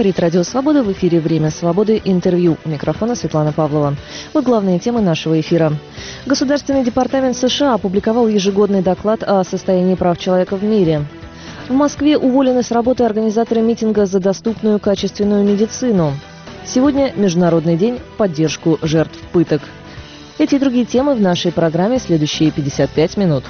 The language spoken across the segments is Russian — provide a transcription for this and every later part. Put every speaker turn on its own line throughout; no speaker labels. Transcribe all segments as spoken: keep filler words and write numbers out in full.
Говорит Радио Свобода, в эфире «Время свободы», интервью. У микрофона Светлана Павлова. Вот главные темы нашего эфира. Государственный департамент США опубликовал ежегодный доклад о состоянии прав человека в мире. В Москве уволены с работы организаторы митинга за доступную качественную медицину. Сегодня Международный день в поддержку жертв пыток. Эти и другие темы в нашей программе следующие пятьдесят пять минут.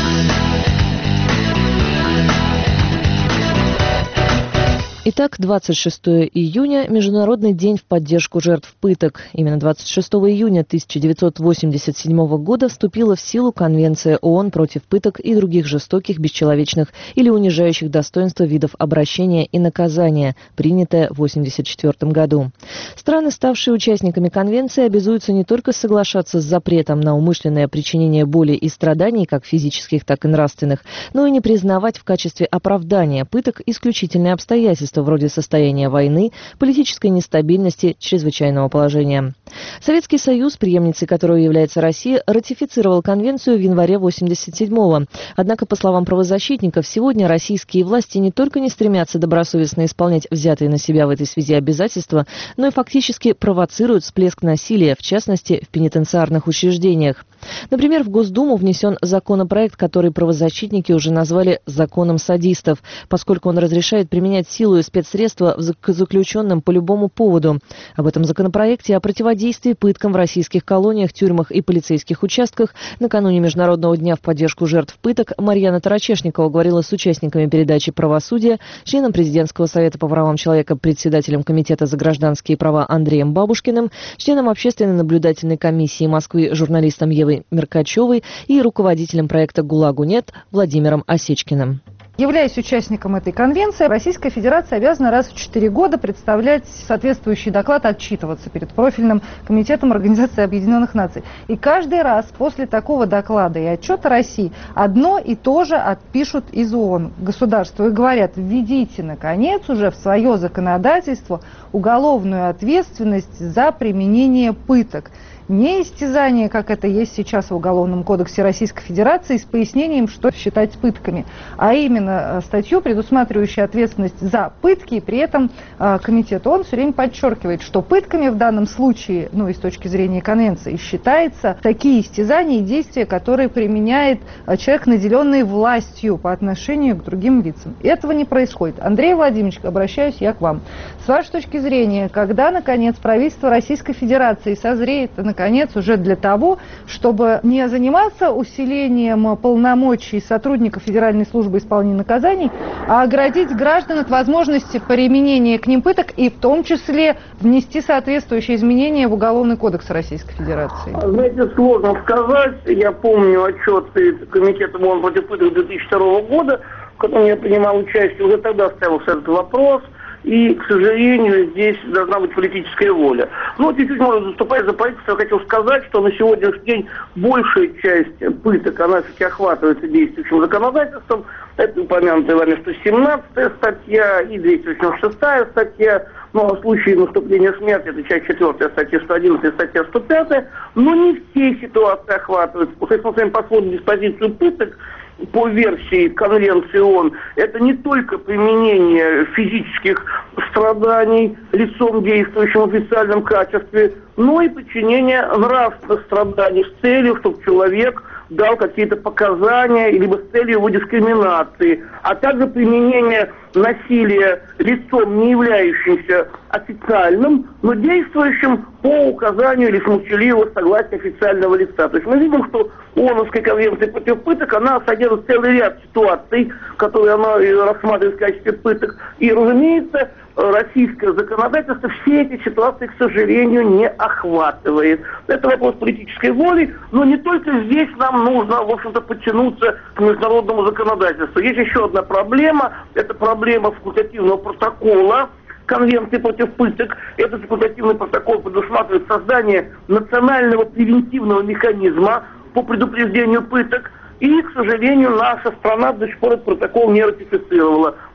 Итак, двадцать шестого июня – Международный день в поддержку жертв пыток. Именно двадцать шестого июня тысяча девятьсот восемьдесят седьмого года вступила в силу Конвенция ООН против пыток и других жестоких, бесчеловечных или унижающих достоинства видов обращения и наказания, принятая в восемьдесят четвёртом году. Страны, ставшие участниками Конвенции, обязуются не только соглашаться с запретом на умышленное причинение боли и страданий, как физических, так и нравственных, но и не признавать в качестве оправдания пыток исключительные обстоятельства, вроде состояния войны, политической нестабильности, чрезвычайного положения. Советский Союз, преемницей которого является Россия, ратифицировал конвенцию в январе восемьдесят седьмого. Однако, по словам правозащитников, сегодня российские власти не только не стремятся добросовестно исполнять взятые на себя в этой связи обязательства, но и фактически провоцируют всплеск насилия, в частности, в пенитенциарных учреждениях. Например, в Госдуму внесен законопроект, который правозащитники уже назвали «законом садистов», поскольку он разрешает применять силу и спецсредства к заключенным по любому поводу. Об этом законопроекте, о противодействии пыткам в российских колониях, тюрьмах и полицейских участках накануне Международного дня в поддержку жертв пыток Марьяна Тарачешникова говорила с участниками передачи «Правосудие», членом Президентского совета по правам человека, председателем Комитета за гражданские права Андреем Бабушкиным, членом Общественной наблюдательной комиссии Москвы журналистом Евой Меркачевой и руководителем проекта «ГУЛАГу нет» Владимиром Осечкиным.
Являясь участником этой конвенции, Российская Федерация обязана раз в четыре года представлять соответствующий доклад, отчитываться перед профильным комитетом Организации Объединенных Наций. И каждый раз после такого доклада и отчета России одно и то же отпишут из ООН государству и говорят: введите, наконец, уже в свое законодательство уголовную ответственность за применение пыток. Не истязание, как это есть сейчас в Уголовном кодексе Российской Федерации, с пояснением, что считать пытками, а именно статью, предусматривающую ответственность за пытки, и при этом э, комитет ООН все время подчеркивает, что пытками в данном случае, ну и с точки зрения конвенции, считаются такие истязания и действия, которые применяет э, человек, наделенный властью по отношению к другим лицам. Этого не происходит. Андрей Владимирович, обращаюсь я к вам. С вашей точки зрения, когда, наконец, правительство Российской Федерации созреет, наконец, Наконец, уже для того, чтобы не заниматься усилением полномочий сотрудников Федеральной службы исполнения наказаний, а оградить граждан от возможности применения к ним пыток и в том числе внести соответствующие изменения в Уголовный кодекс Российской Федерации?
Знаете, сложно сказать. Я помню отчет Комитета ООН против пыток две тысячи второго года, в котором я принимал участие. Уже тогда ставился этот вопрос. И, к сожалению, здесь должна быть политическая воля. Ну, чуть-чуть, может, заступая за правительство, я хотел сказать, что на сегодняшний день большая часть пыток, она все-таки охватывается действующим законодательством. Это упомянутая вами сто семнадцатая статья и двести восемьдесят шестая статья. Ну, а в случае наступления смерти, это часть четвертая статья сто одиннадцатая, статья сто пятая. Но не все ситуации охватываются. Если мы смотрим посмотрим диспозицию пыток, по версии Конвенции ООН, это не только применение физических страданий лицом, действующим в официальном качестве, но и причинение нравственных страданий с целью, чтобы человек дал какие-то показания, либо с целью его дискриминации, а также применение насилия лицом, не являющимся официальным, но действующим по указанию или с молчаливого согласия официального лица. То есть мы видим, что ООНовская конвенция против пыток, она содержит целый ряд ситуаций, которые она рассматривает в качестве пыток. И, разумеется, российское законодательство все эти ситуации, к сожалению, не охватывает. Это вопрос политической воли, но не только здесь нам нужно, в общем-то, подтянуться к международному законодательству. Есть еще одна проблема, это проблема факультативного протокола Конвенции против пыток. Этот факультативный протокол предусматривает создание национального превентивного механизма по предупреждению пыток. И, к сожалению, наша страна до сих пор этот протокол не ратифицировала.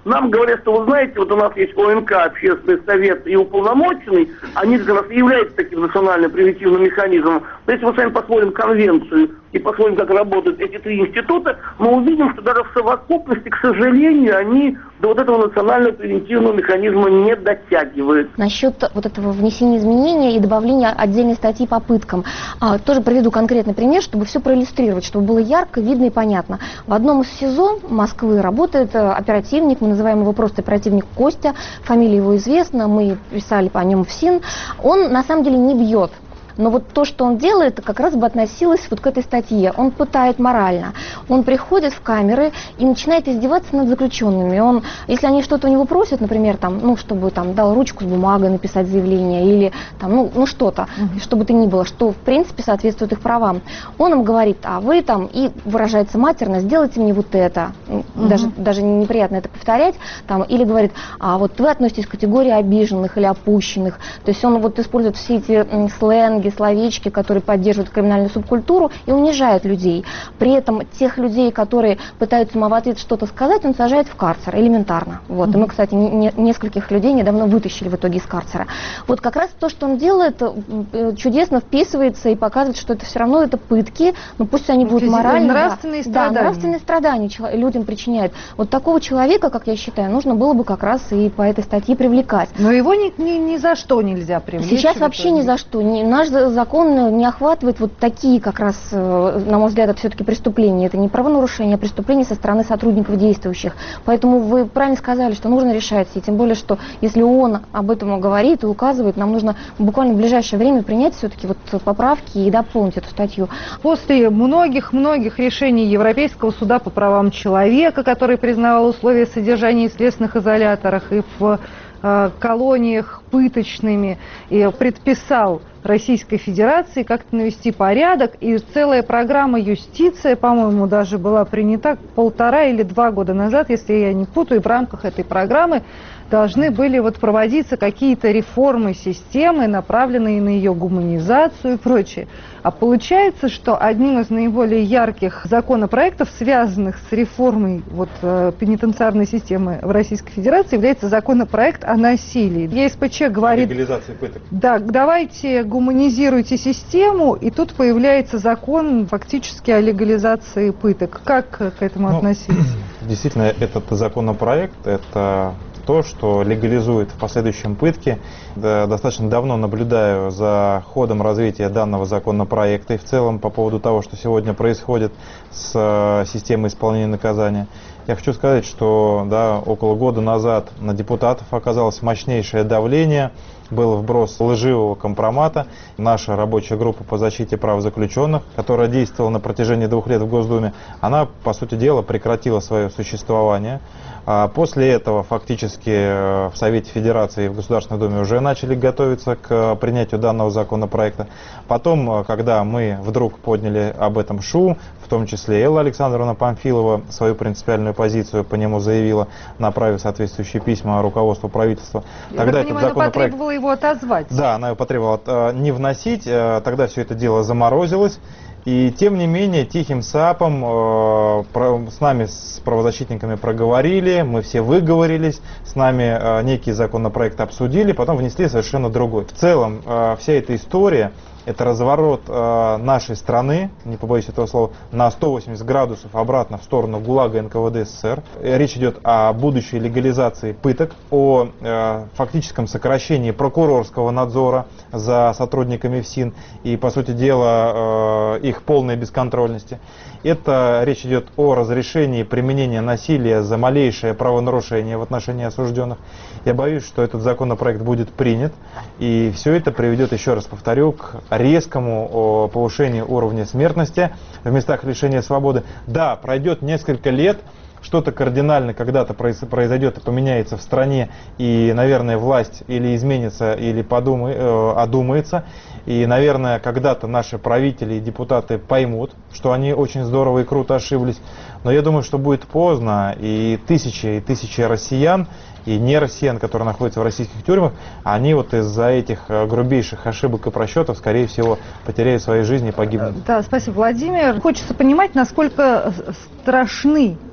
нам говорят, что, вы знаете, вот у нас есть О Н К, Общественный совет и уполномоченный, они как раз и являются таким национальным превентивным механизмом. Но если мы с вами посмотрим конвенцию и посмотрим, как работают эти три института, мы увидим, что даже в совокупности, к сожалению, они до вот этого национального превентивного механизма не дотягивают.
Насчет вот этого внесения изменения и добавления отдельной статьи по пыткам. А, тоже приведу конкретный пример, чтобы все проиллюстрировать, чтобы было ярко, видно и понятно. В одном из СИЗО Москвы работает оперативник, мы называем его просто оперативник Костя, фамилия его известна, мы писали по нему в СИН. Он на самом деле не бьет. Но вот то, что он делает, как раз бы относилось вот к этой статье. Он пытает морально. Он приходит в камеры и начинает издеваться над заключенными. Он, если они что-то у него просят, например, там, ну, чтобы там дал ручку с бумагой написать заявление или там, ну, ну что-то, mm-hmm. чтобы это ни было, что в принципе соответствует их правам. Он им говорит, а вы там, и выражается матерно, сделайте мне вот это. Mm-hmm. Даже, даже неприятно это повторять. Там, или говорит, а вот вы относитесь к категории обиженных или опущенных. То есть он вот использует все эти сленги, словечки, которые поддерживают криминальную субкультуру и унижают людей. При этом тех людей, которые пытаются ему в ответ что-то сказать, он сажает в карцер элементарно. Вот. Mm-hmm. И мы, кстати, не, не, нескольких людей недавно вытащили в итоге из карцера. Вот как раз то, что он делает, чудесно вписывается и показывает, что это все равно это пытки, но пусть они будут моральные.
Нравственные
да,
страдания.
Да, нравственные страдания людям причиняют. Вот такого человека, как я считаю, нужно было бы как раз и по этой статье привлекать.
Но его ни, ни, ни за что нельзя привлечь.
Сейчас вообще ни за что. Не, наш закон не охватывает вот такие как раз, на мой взгляд, это все-таки преступления. Это не правонарушение, а преступление со стороны сотрудников действующих. Поэтому вы правильно сказали, что нужно решать. И тем более, что если ООН об этом говорит и указывает, нам нужно буквально в ближайшее время принять все-таки вот поправки и дополнить эту статью.
После многих-многих решений Европейского суда по правам человека, который признавал условия содержания в следственных изоляторах и в э, колониях пыточными, и предписал Российской Федерации как-то навести порядок, и целая программа «Юстиция», по-моему, даже была принята полтора или два года назад, если я не путаю, и в рамках этой программы должны были вот проводиться какие-то реформы системы, направленные на ее гуманизацию и прочее. А получается, что одним из наиболее ярких законопроектов, связанных с реформой вот, пенитенциарной системы в Российской Федерации, является законопроект о насилии. ЕСПЧ говорит,
легализации пыток.
Да, давайте гуманизируйте систему, и тут появляется закон фактически о легализации пыток. Как к этому ну, относиться?
Действительно, этот законопроект, это то, что легализует в последующем пытки. Да, достаточно давно наблюдаю за ходом развития данного законопроекта и в целом по поводу того, что сегодня происходит с системой исполнения наказания. Я хочу сказать, что да, около года назад на депутатов оказалось мощнейшее давление, был вброс лживого компромата. Наша рабочая группа по защите прав заключенных, которая действовала на протяжении двух лет в Госдуме, она, по сути дела, прекратила свое существование. После этого фактически в Совете Федерации и в Государственной Думе уже начали готовиться к принятию данного законопроекта. Потом, когда мы вдруг подняли об этом шум, в том числе Элла Александровна Памфилова свою принципиальную позицию по нему заявила, направив соответствующие письма руководству правительства.
Я тогда этот понимаю, законопроект... она потребовала его отозвать.
Да, она его потребовала не вносить, тогда все это дело заморозилось. И тем не менее, тихим сапом э, про, с нами, с правозащитниками проговорили, мы все выговорились, с нами э, некий законопроект обсудили, потом внесли совершенно другой. В целом, э, вся эта история, это разворот э, нашей страны, не побоюсь этого слова, на сто восемьдесят градусов обратно в сторону ГУЛАГа эн ка вэ дэ эс эс эс эр. Речь идет о будущей легализации пыток, о э, фактическом сокращении прокурорского надзора за сотрудниками ФСИН и, по сути дела, э, их полной бесконтрольности. Это речь идет о разрешении применения насилия за малейшее правонарушение в отношении осужденных. Я боюсь, что этот законопроект будет принят, и все это приведет, еще раз повторю, к резкому повышению уровня смертности в местах лишения свободы. Да, пройдет несколько лет, что-то кардинально когда-то произойдет и поменяется в стране, и, наверное, власть или изменится, или подумай, э, одумается. И, наверное, когда-то наши правители и депутаты поймут, что они очень здорово и круто ошиблись. Но я думаю, что будет поздно, и тысячи и тысячи россиян, и не россиян, которые находятся в российских тюрьмах, они вот из-за этих грубейших ошибок и просчетов, скорее всего, потеряют свои жизни и погибнут.
Да, спасибо, Владимир. Хочется понимать, насколько страшны те предложения,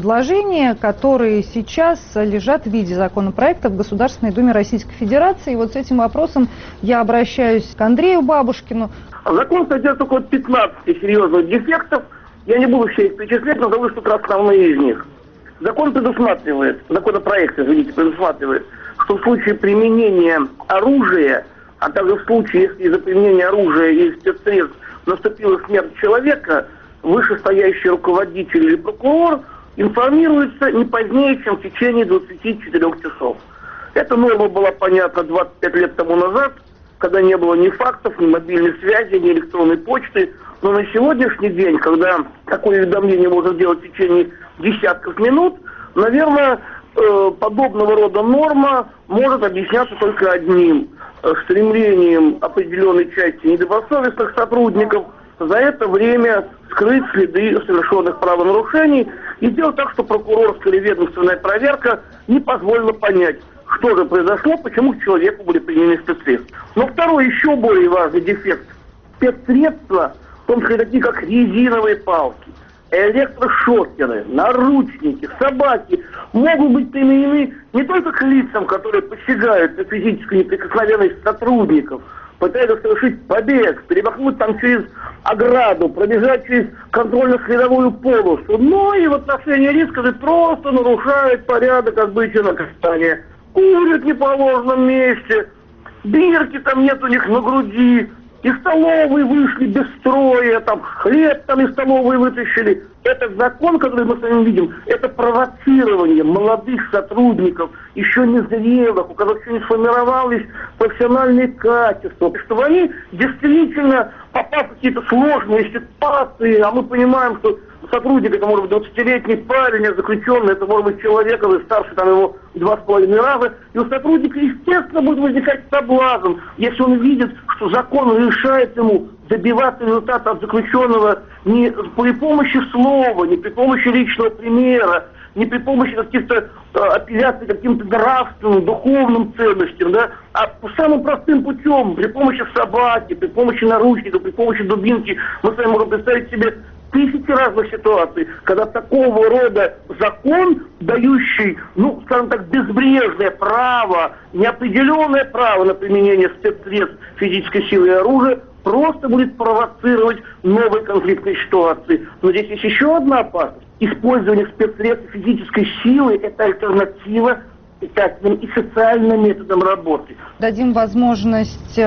предложения, которые сейчас лежат в виде законопроекта в Государственной Думе Российской Федерации. И вот с этим вопросом я обращаюсь к Андрею Бабушкину.
Закон содержит около пятнадцати серьезных дефектов. Я не буду все их перечислять, но назову только основные из них. Закон предусматривает, законопроект, извините, предусматривает, что в случае применения оружия, а также в случае, если из-за применения оружия и спецсредств наступила смерть человека, вышестоящий руководитель или прокурор информируется не позднее, чем в течение двадцати четырёх часов. Эта норма была понятна двадцать пять лет тому назад, когда не было ни фактов, ни мобильной связи, ни электронной почты. Но на сегодняшний день, когда такое уведомление можно делать в течение десятков минут, наверное, подобного рода норма может объясняться только одним – стремлением определенной части недобросовестных сотрудников за это время скрыть следы совершенных правонарушений и сделать так, что прокурорская или ведомственная проверка не позволила понять, что же произошло, почему к человеку были применены спецсредства. Но второй, еще более важный дефект – спецсредства, в том числе такие, как резиновые палки, электрошокеры, наручники, собаки, могут быть применены не только к лицам, которые посягают на физическую неприкосновенность сотрудников, пытаются совершить побег, перемахнуть там через ограду, пробежать через контрольно-следовую полосу, но и в отношении лиц, которые просто нарушают порядок отбытия наказания. Курят в неположенном месте, бирки там нет у них на груди, из столовой вышли без строя, там хлеб там из столовой вытащили. Этот закон, который мы с вами видим, это провоцирование молодых сотрудников, еще не зрелых, у которых еще не сформировались профессиональные качества, чтобы они действительно, попав в какие-то сложные ситуации, а мы понимаем, что сотрудник, это может быть двадцатилетний парень, а заключенный, это может быть человек, который старше там его два с половиной раза, и у сотрудника, естественно, будет возникать соблазн, если он видит, что закон решает ему добиваться результата от заключенного не при помощи слова, не при помощи личного примера, не при помощи каких-то э, апелляций к каким-то нравственным, духовным ценностям, да, а самым простым путем, при помощи собаки, при помощи наручников, при помощи дубинки. Мы с вами можем представить себе тысячи разных ситуаций, когда такого рода закон, дающий, ну, скажем так, безбрежное право, неопределенное право на применение спецсредств физической силы и оружия, просто будет провоцировать новые конфликтные ситуации. Но здесь есть еще одна опасность. Использование спецсредств физической силы – это альтернатива питательным и социальным методом работы.
Дадим возможность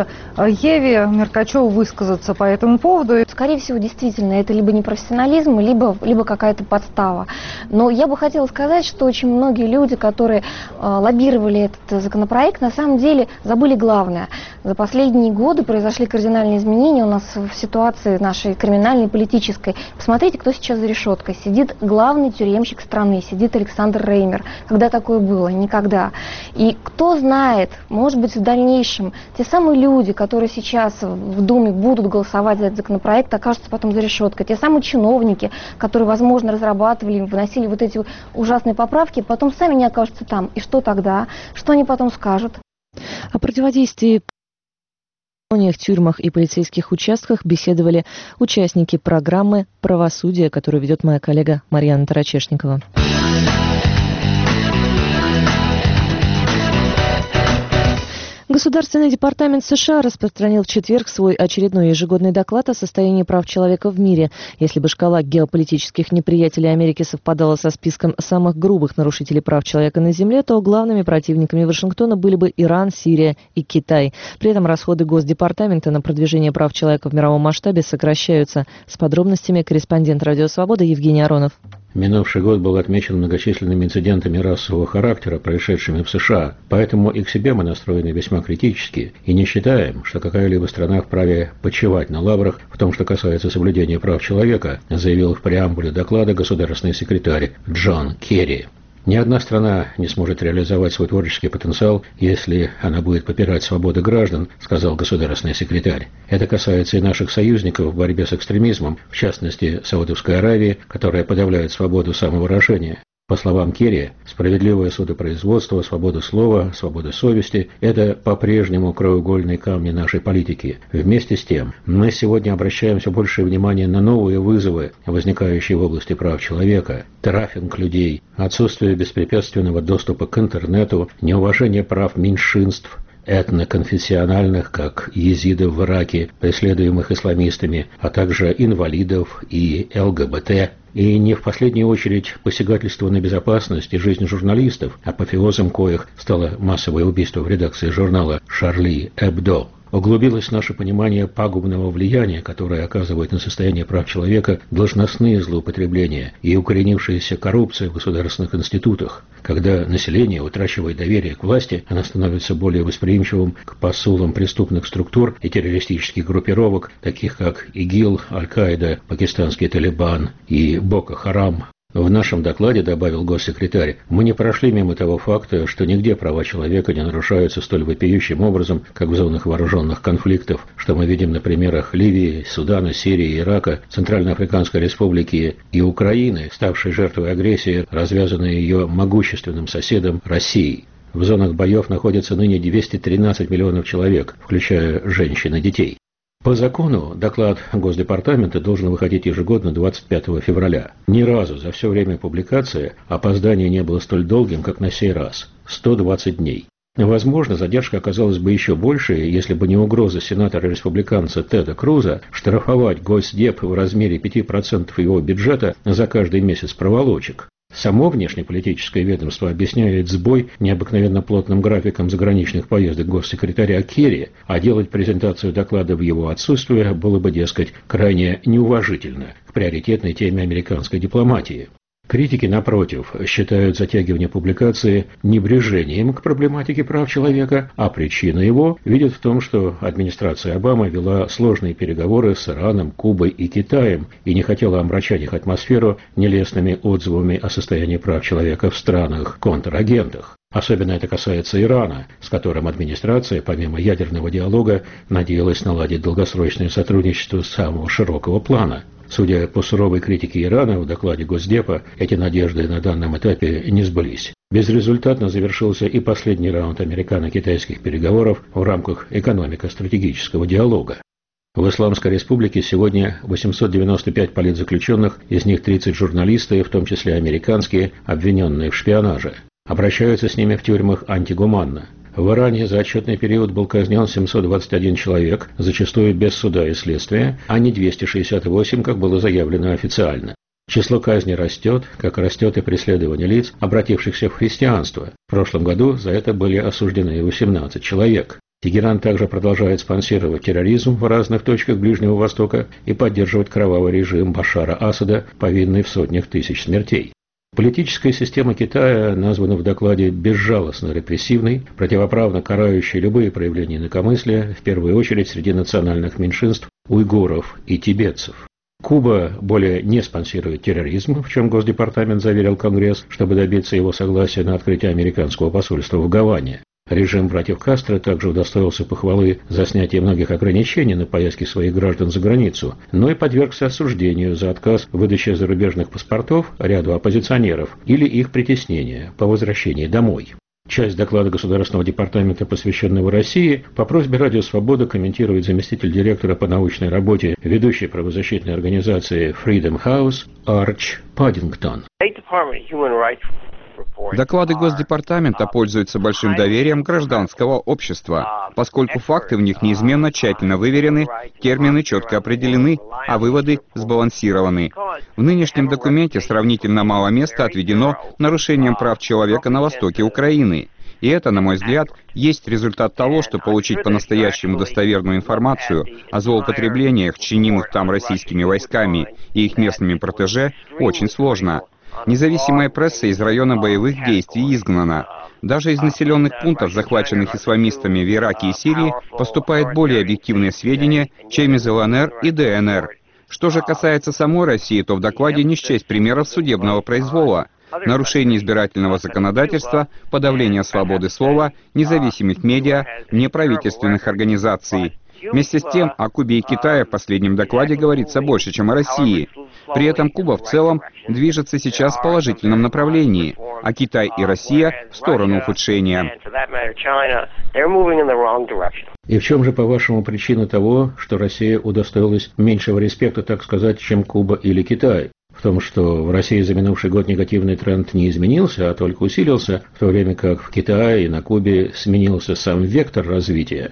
Еве Меркачеву высказаться по этому поводу.
Скорее всего, действительно, это либо непрофессионализм, либо, либо какая-то подстава. Но я бы хотела сказать, что очень многие люди, которые э, лоббировали этот законопроект, на самом деле забыли главное. За последние годы произошли кардинальные изменения у нас в ситуации нашей криминальной, политической. Посмотрите, кто сейчас за решеткой. Сидит главный тюремщик страны, сидит Александр Реймер. Когда такое было? Никогда. И кто знает, может быть, в дальнейшем те самые люди, которые сейчас в Думе будут голосовать за этот законопроект, окажутся потом за решеткой. Те самые чиновники, которые, возможно, разрабатывали, выносили вот эти ужасные поправки, потом сами не окажутся там. И что тогда? Что они потом скажут?
О противодействии в тюрьмах и полицейских участках беседовали участники программы «Правосудие», которую ведет моя коллега Марьяна Тарачешникова. Государственный департамент США распространил в четверг свой очередной ежегодный доклад о состоянии прав человека в мире. Если бы шкала геополитических неприятелей Америки совпадала со списком самых грубых нарушителей прав человека на Земле, то главными противниками Вашингтона были бы Иран, Сирия и Китай. При этом расходы Госдепартамента на продвижение прав человека в мировом масштабе сокращаются. С подробностями корреспондент «Радио Свобода» Евгений Аронов.
Минувший год был отмечен многочисленными инцидентами расового характера, происшедшими в США, поэтому и к себе мы настроены весьма критически и не считаем, что какая-либо страна вправе почивать на лаврах в том, что касается соблюдения прав человека, заявил в преамбуле доклада государственный секретарь Джон Керри. Ни одна страна не сможет реализовать свой творческий потенциал, если она будет попирать свободы граждан, сказал государственный секретарь. Это касается и наших союзников в борьбе с экстремизмом, в частности, Саудовской Аравии, которая подавляет свободу самовыражения. По словам Керри, справедливое судопроизводство, свобода слова, свобода совести – это по-прежнему краеугольные камни нашей политики. Вместе с тем, мы сегодня обращаем все большее внимание на новые вызовы, возникающие в области прав человека, трафик людей, отсутствие беспрепятственного доступа к интернету, неуважение прав меньшинств, этноконфессиональных, как езидов в Ираке, преследуемых исламистами, а также инвалидов и ЛГБТ. И не в последнюю очередь посягательство на безопасность и жизнь журналистов, апофеозом коих стало массовое убийство в редакции журнала «Шарли Эбдо». Углубилось наше понимание пагубного влияния, которое оказывает на состояние прав человека должностные злоупотребления и укоренившаяся коррупция в государственных институтах. Когда население утрачивает доверие к власти, оно становится более восприимчивым к посулам преступных структур и террористических группировок, таких как ИГИЛ, Аль-Каида, пакистанский Талибан и Боко-Харам. В нашем докладе, добавил госсекретарь, мы не прошли мимо того факта, что нигде права человека не нарушаются столь вопиющим образом, как в зонах вооруженных конфликтов, что мы видим на примерах Ливии, Судана, Сирии, Ирака, Центральноафриканской Республики и Украины, ставшей жертвой агрессии, развязанной ее могущественным соседом Россией. В зонах боев находятся ныне двести тринадцать миллионов человек, включая женщин и детей. По закону доклад Госдепартамента должен выходить ежегодно двадцать пятого февраля. Ни разу за все время публикации опоздание не было столь долгим, как на сей раз – сто двадцать дней. Возможно, задержка оказалась бы еще больше, если бы не угроза сенатора-республиканца Теда Круза штрафовать Госдеп в размере пяти процентов его бюджета за каждый месяц проволочек. Само внешнеполитическое ведомство объясняет сбой необыкновенно плотным графиком заграничных поездок госсекретаря Керри, а делать презентацию доклада в его отсутствие было бы, дескать, крайне неуважительно к приоритетной теме американской дипломатии. Критики, напротив, считают затягивание публикации небрежением к проблематике прав человека, а причина его видят в том, что администрация Обамы вела сложные переговоры с Ираном, Кубой и Китаем и не хотела омрачать их атмосферу нелестными отзывами о состоянии прав человека в странах-контрагентах. Особенно это касается Ирана, с которым администрация, помимо ядерного диалога, надеялась наладить долгосрочное сотрудничество самого широкого плана. Судя по суровой критике Ирана в докладе Госдепа, эти надежды на данном этапе не сбылись. Безрезультатно завершился и последний раунд американо-китайских переговоров в рамках экономико-стратегического диалога. В Исламской Республике сегодня восемьсот девяносто пять политзаключенных, из них тридцать журналисты, в том числе американские, обвиненные в шпионаже. Обращаются с ними в тюрьмах антигуманно. В Иране за отчетный период был казнен семьсот двадцать один человек, зачастую без суда и следствия, а не двести шестьдесят восемь, как было заявлено официально. Число казней растет, как растет и преследование лиц, обратившихся в христианство. В прошлом году за это были осуждены восемнадцать человек. Тегеран также продолжает спонсировать терроризм в разных точках Ближнего Востока и поддерживать кровавый режим Башара Асада, повинный в сотнях тысяч смертей. Политическая система Китая названа в докладе безжалостно репрессивной, противоправно карающей любые проявления инакомыслия, в первую очередь среди национальных меньшинств, уйгуров и тибетцев. Куба более не спонсирует терроризм, в чем Госдепартамент заверил Конгресс, чтобы добиться его согласия на открытие американского посольства в Гаване. Режим братьев Кастро также удостоился похвалы за снятие многих ограничений на поездки своих граждан за границу, но и подвергся осуждению за отказ в выдаче зарубежных паспортов ряду оппозиционеров или их притеснения по возвращении домой. Часть доклада Государственного департамента, посвященного России, по просьбе Радио Свобода комментирует заместитель директора по научной работе ведущей правозащитной организации Freedom House Арч Паддингтон.
Доклады Госдепартамента пользуются большим доверием гражданского общества, поскольку факты в них неизменно тщательно выверены, термины четко определены, а выводы сбалансированы. В нынешнем документе сравнительно мало места отведено нарушениям прав человека на востоке Украины. И это, на мой взгляд, есть результат того, что получить по-настоящему достоверную информацию о злоупотреблениях, чинимых там российскими войсками и их местными протеже, очень сложно. Независимая пресса из района боевых действий изгнана. Даже из населенных пунктов, захваченных исламистами в Ираке и Сирии, поступают более объективные сведения, чем из ЛНР и ДНР. Что же касается самой России, то в докладе не счесть примеров судебного произвола, нарушения избирательного законодательства, подавления свободы слова, независимых медиа, неправительственных организаций. Вместе с тем, о Кубе и Китае в последнем докладе говорится больше, чем о России. При этом Куба в целом движется сейчас в положительном направлении, а Китай и Россия в сторону ухудшения.
И в чем же, по-вашему, причина того, что Россия удостоилась меньшего респекта, так сказать, чем Куба или Китай? В том, что в России за минувший год негативный тренд не изменился, а только усилился, в то время как в Китае и на Кубе сменился сам вектор развития.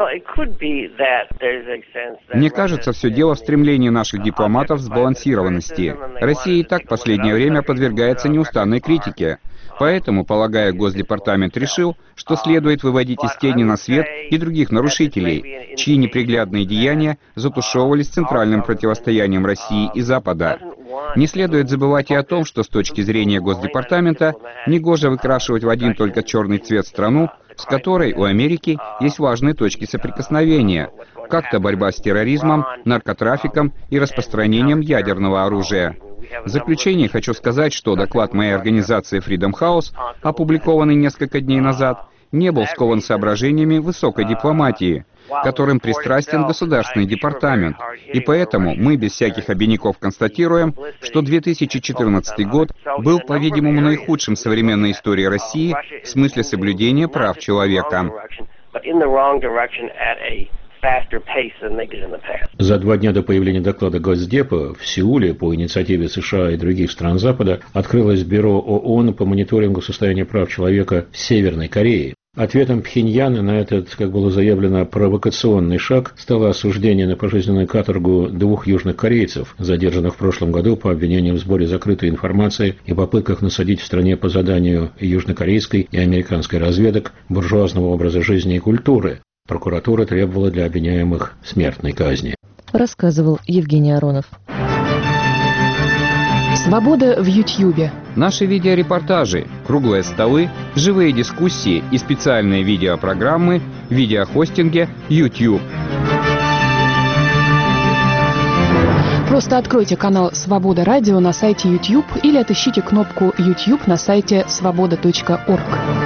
Мне кажется, все дело в стремлении наших дипломатов к сбалансированности. Россия и так в последнее время подвергается неустанной критике. Поэтому, полагаю, Госдепартамент решил, что следует выводить из тени на свет и других нарушителей, чьи неприглядные деяния затушевывались центральным противостоянием России и Запада. Не следует забывать и о том, что с точки зрения Госдепартамента негоже выкрашивать в один только черный цвет страну, с которой у Америки есть важные точки соприкосновения, как-то борьба с терроризмом, наркотрафиком и распространением ядерного оружия. В заключение хочу сказать, что доклад моей организации Freedom House, опубликованный несколько дней назад, не был скован соображениями высокой дипломатии, которым пристрастен Государственный департамент. И поэтому мы без всяких обиняков констатируем, что две тысячи четырнадцатый год был, по-видимому, наихудшим в современной истории России в смысле соблюдения прав человека.
За два дня до появления доклада Госдепа в Сеуле по инициативе США и других стран Запада открылось Бюро ООН по мониторингу состояния прав человека в Северной Корее. Ответом Пхеньяна на этот, как было заявлено, провокационный шаг стало осуждение на пожизненную каторгу двух южных корейцев, задержанных в прошлом году по обвинению в сборе закрытой информации и попытках насадить в стране по заданию южнокорейской и американской разведок буржуазного образа жизни и культуры. Прокуратура требовала для обвиняемых смертной казни.
Рассказывал Евгений Аронов.
Свобода в Ютьюбе.
Наши видеорепортажи, круглые столы, живые дискуссии и специальные видеопрограммы в видеохостинге YouTube.
Просто откройте канал «Свобода Радио» на сайте YouTube или отыщите кнопку YouTube на сайте свобода точка орг.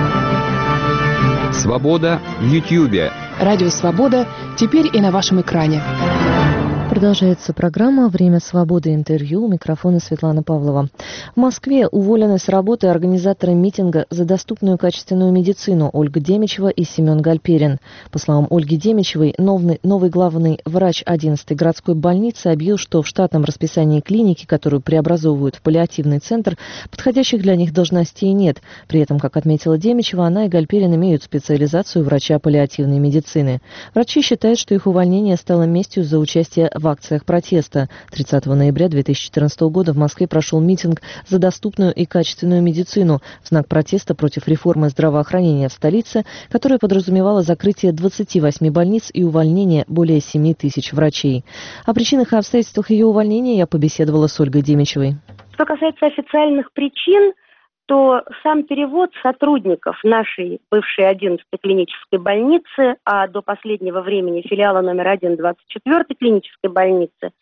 Свобода в Ютьюбе.
Радио «Свобода» теперь и на вашем экране.
Продолжается программа «Время свободы. Интервью». У микрофона Светлана Павлова. В Москве уволены с работы организаторы митинга за доступную качественную медицину Ольга Демичева и Семен Гальперин. По словам Ольги Демичевой, новый, новый главный врач одиннадцатой городской больницы объявил, что в штатном расписании клиники, которую преобразовывают в паллиативный центр, подходящих для них должностей нет. При этом, как отметила Демичева, она и Гальперин имеют специализацию врача паллиативной медицины. Врачи считают, что их увольнение стало местью за участие в акциях протеста. тридцатого ноября две тысячи четырнадцатого года в Москве прошел митинг за доступную и качественную медицину в знак протеста против реформы здравоохранения в столице, которая подразумевала закрытие двадцати восьми больниц и увольнение более семи тысяч врачей. О причинах и обстоятельствах ее увольнения я побеседовала с Ольгой Демичевой.
Что касается официальных причин, то сам перевод сотрудников нашей бывшей одиннадцатой клинической больницы, а до последнего времени филиала номер один двадцать четвёртой клинической больницы,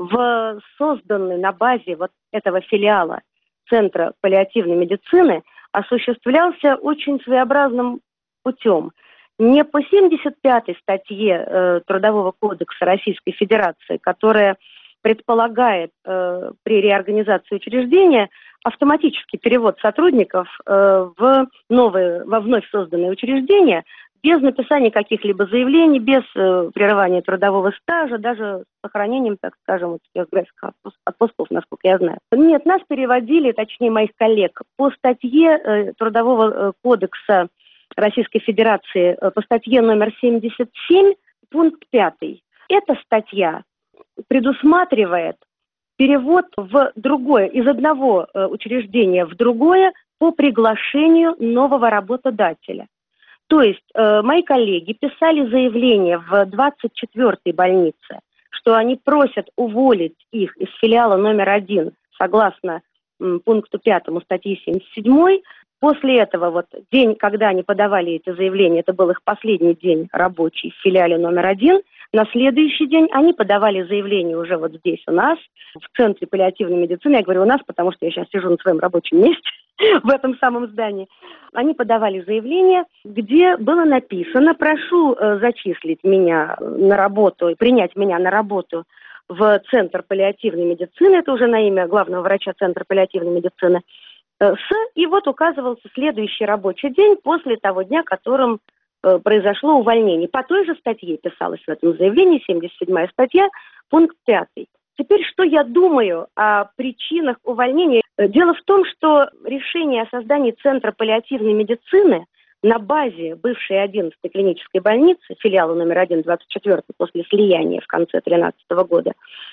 в созданный на базе вот этого филиала Центра паллиативной медицины осуществлялся очень своеобразным путем. Не по семьдесят пятой статье э, Трудового кодекса Российской Федерации, которая предполагает э, при реорганизации учреждения автоматический перевод сотрудников э, в новые, во вновь созданные учреждения без написания каких-либо заявлений, без э, прерывания трудового стажа, даже с сохранением, так скажем, графика отпусков, насколько я знаю. Нет, нас переводили, точнее моих коллег, по статье э, Трудового э, кодекса Российской Федерации, э, по статье номер семьдесят семь, пункт пятый. Эта статья предусматривает перевод в другое, из одного э, учреждения в другое по приглашению нового работодателя. То есть э, мои коллеги писали заявление в двадцать четвёртой больнице, что они просят уволить их из филиала номер один согласно м, пункту пятому статьи семьдесят седьмой. После этого вот день, когда они подавали эти заявления, это был их последний день рабочий в филиале номер один. На следующий день они подавали заявление уже вот здесь у нас, в Центре паллиативной медицины. Я говорю у нас, потому что я сейчас сижу на своем рабочем месте в этом самом здании. Они подавали заявление, где было написано: прошу э, зачислить меня на работу, принять меня на работу в Центр паллиативной медицины, это уже на имя главного врача Центра паллиативной медицины, с, и вот указывался следующий рабочий день после того дня, которым э, произошло увольнение. По той же статье писалось в этом заявлении, семьдесят седьмая статья, пункт пятый. Теперь, что я думаю о причинах увольнения? Дело в том, что решение о создании Центра паллиативной медицины на базе бывшей одиннадцатой клинической больницы, филиала номер один, двадцать четвёртой, после слияния в конце две тысячи тринадцатого года,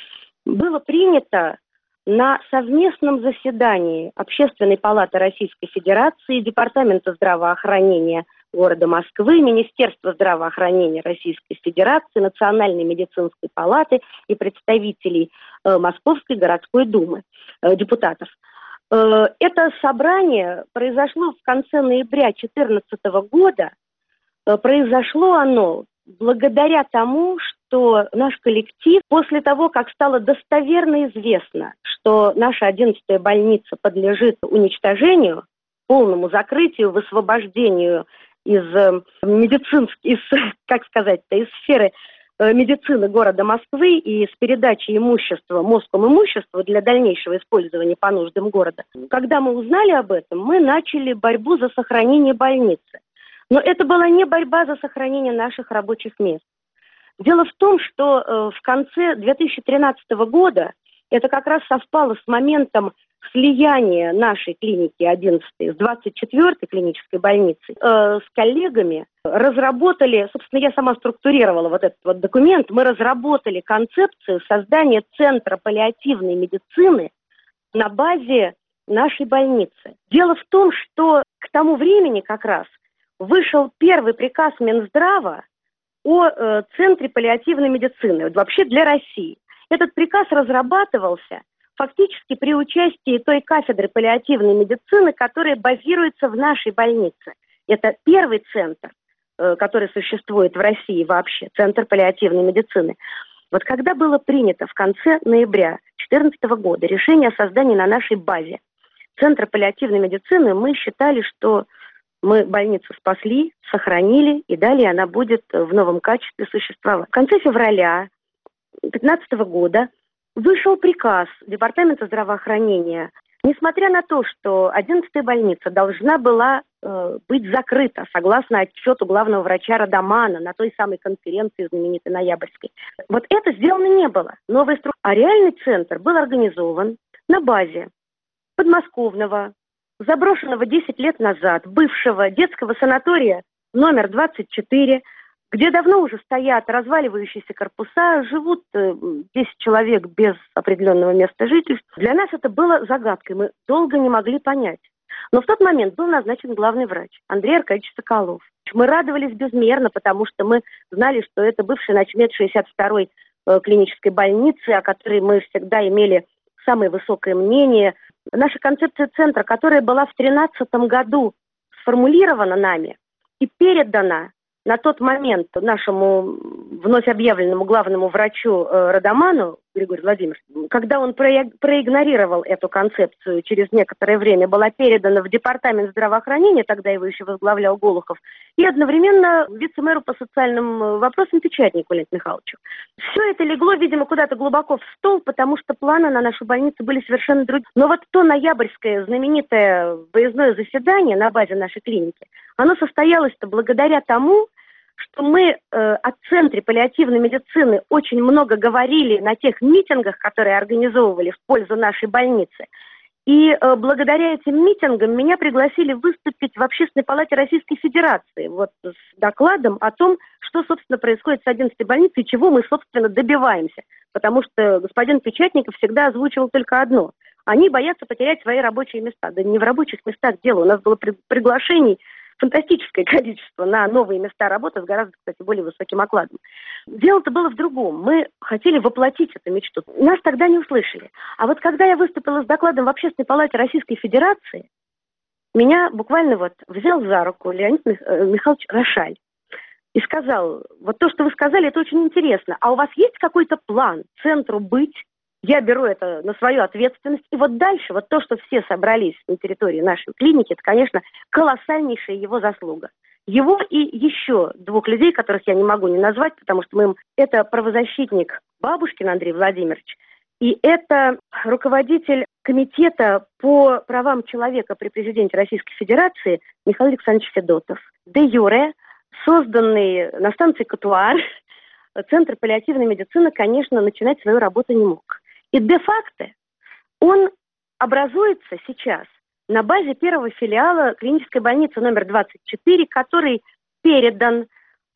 было принято на совместном заседании Общественной палаты Российской Федерации, Департамента здравоохранения города Москвы, Министерства здравоохранения Российской Федерации, Национальной медицинской палаты и представителей э, Московской городской думы, э, депутатов. Э, это собрание произошло в конце ноября две тысячи четырнадцатого года. Э, произошло оно благодаря тому, что наш коллектив, после того, как стало достоверно известно, что наша одиннадцатая больница подлежит уничтожению, полному закрытию, высвобождению из медицинской, из, как сказать-то, из сферы медицины города Москвы и с передачей имущества, Москомимущества для дальнейшего использования по нуждам города. Когда мы узнали об этом, мы начали борьбу за сохранение больницы. Но это была не борьба за сохранение наших рабочих мест. Дело в том, что э, в конце две тысячи тринадцатого года, это как раз совпало с моментом слияния нашей клиники одиннадцатой с двадцать четвёртой клинической больницей, э, с коллегами разработали, собственно, я сама структурировала вот этот вот документ, мы разработали концепцию создания Центра паллиативной медицины на базе нашей больницы. Дело в том, что к тому времени как раз вышел первый приказ Минздрава о э, Центре паллиативной медицины, вот, вообще для России. Этот приказ разрабатывался фактически при участии той кафедры паллиативной медицины, которая базируется в нашей больнице. Это первый центр, э, который существует в России вообще, Центр паллиативной медицины. Вот когда было принято в конце ноября две тысячи четырнадцатого года решение о создании на нашей базе Центра паллиативной медицины, мы считали, что мы больницу спасли, сохранили, и далее она будет в новом качестве существовать. В конце февраля две тысячи пятнадцатого года вышел приказ Департамента здравоохранения. Несмотря на то, что одиннадцатая больница должна была э, быть закрыта, согласно отчету главного врача Радамана на той самой конференции знаменитой ноябрьской, вот это сделано не было. Новая структура. А реальный центр был организован на базе подмосковного, заброшенного десять лет назад, бывшего детского санатория номер двадцать четыре, где давно уже стоят разваливающиеся корпуса, живут десять человек без определенного места жительства. Для нас это было загадкой, мы долго не могли понять. Но в тот момент был назначен главный врач Андрей Аркадьевич Соколов. Мы радовались безмерно, потому что мы знали, что это бывший начмед шестьдесят второй э, клинической больницы, о которой мы всегда имели самое высокое мнение. Наша концепция центра, которая была в две тысячи тринадцатом году сформулирована нами и передана на тот момент нашему вновь объявленному главному врачу э, Радаману Григорию Владимировичу, когда он проигнорировал эту концепцию, через некоторое время была передана в Департамент здравоохранения, тогда его еще возглавлял Голухов, и одновременно вице-мэру по социальным вопросам Печатнику Леониду Михайловичу. Все это легло, видимо, куда-то глубоко в стол, потому что планы на нашу больницу были совершенно другие. Но вот то ноябрьское знаменитое выездное заседание на базе нашей клиники, оно состоялось-то благодаря тому, что мы э, о Центре паллиативной медицины очень много говорили на тех митингах, которые организовывали в пользу нашей больницы. И э, благодаря этим митингам меня пригласили выступить в Общественной палате Российской Федерации вот, с докладом о том, что, собственно, происходит с одиннадцатой больницей и чего мы, собственно, добиваемся. Потому что господин Печатников всегда озвучивал только одно. Они боятся потерять свои рабочие места. Да не в рабочих местах дело. У нас было при- приглашений фантастическое количество на новые места работы с гораздо, кстати, более высоким окладом. Дело-то было в другом. Мы хотели воплотить эту мечту. Нас тогда не услышали. А вот когда я выступила с докладом в Общественной палате Российской Федерации, меня буквально вот взял за руку Леонид Михайлович Рошаль и сказал, вот то, что вы сказали, это очень интересно. А у вас есть какой-то план центру быть? Я беру это на свою ответственность. И вот дальше, вот то, что все собрались на территории нашей клиники, это, конечно, колоссальнейшая его заслуга. Его и еще двух людей, которых я не могу не назвать, потому что мы им... Это правозащитник Бабушкин Андрей Владимирович, и это руководитель комитета по правам человека при президенте Российской Федерации Михаил Александрович Федотов. Де юре, созданный на станции Котуар, Центр паллиативной медицины, конечно, начинать свою работу не мог. И де-факто он образуется сейчас на базе первого филиала клинической больницы номер двадцать четыре, который передан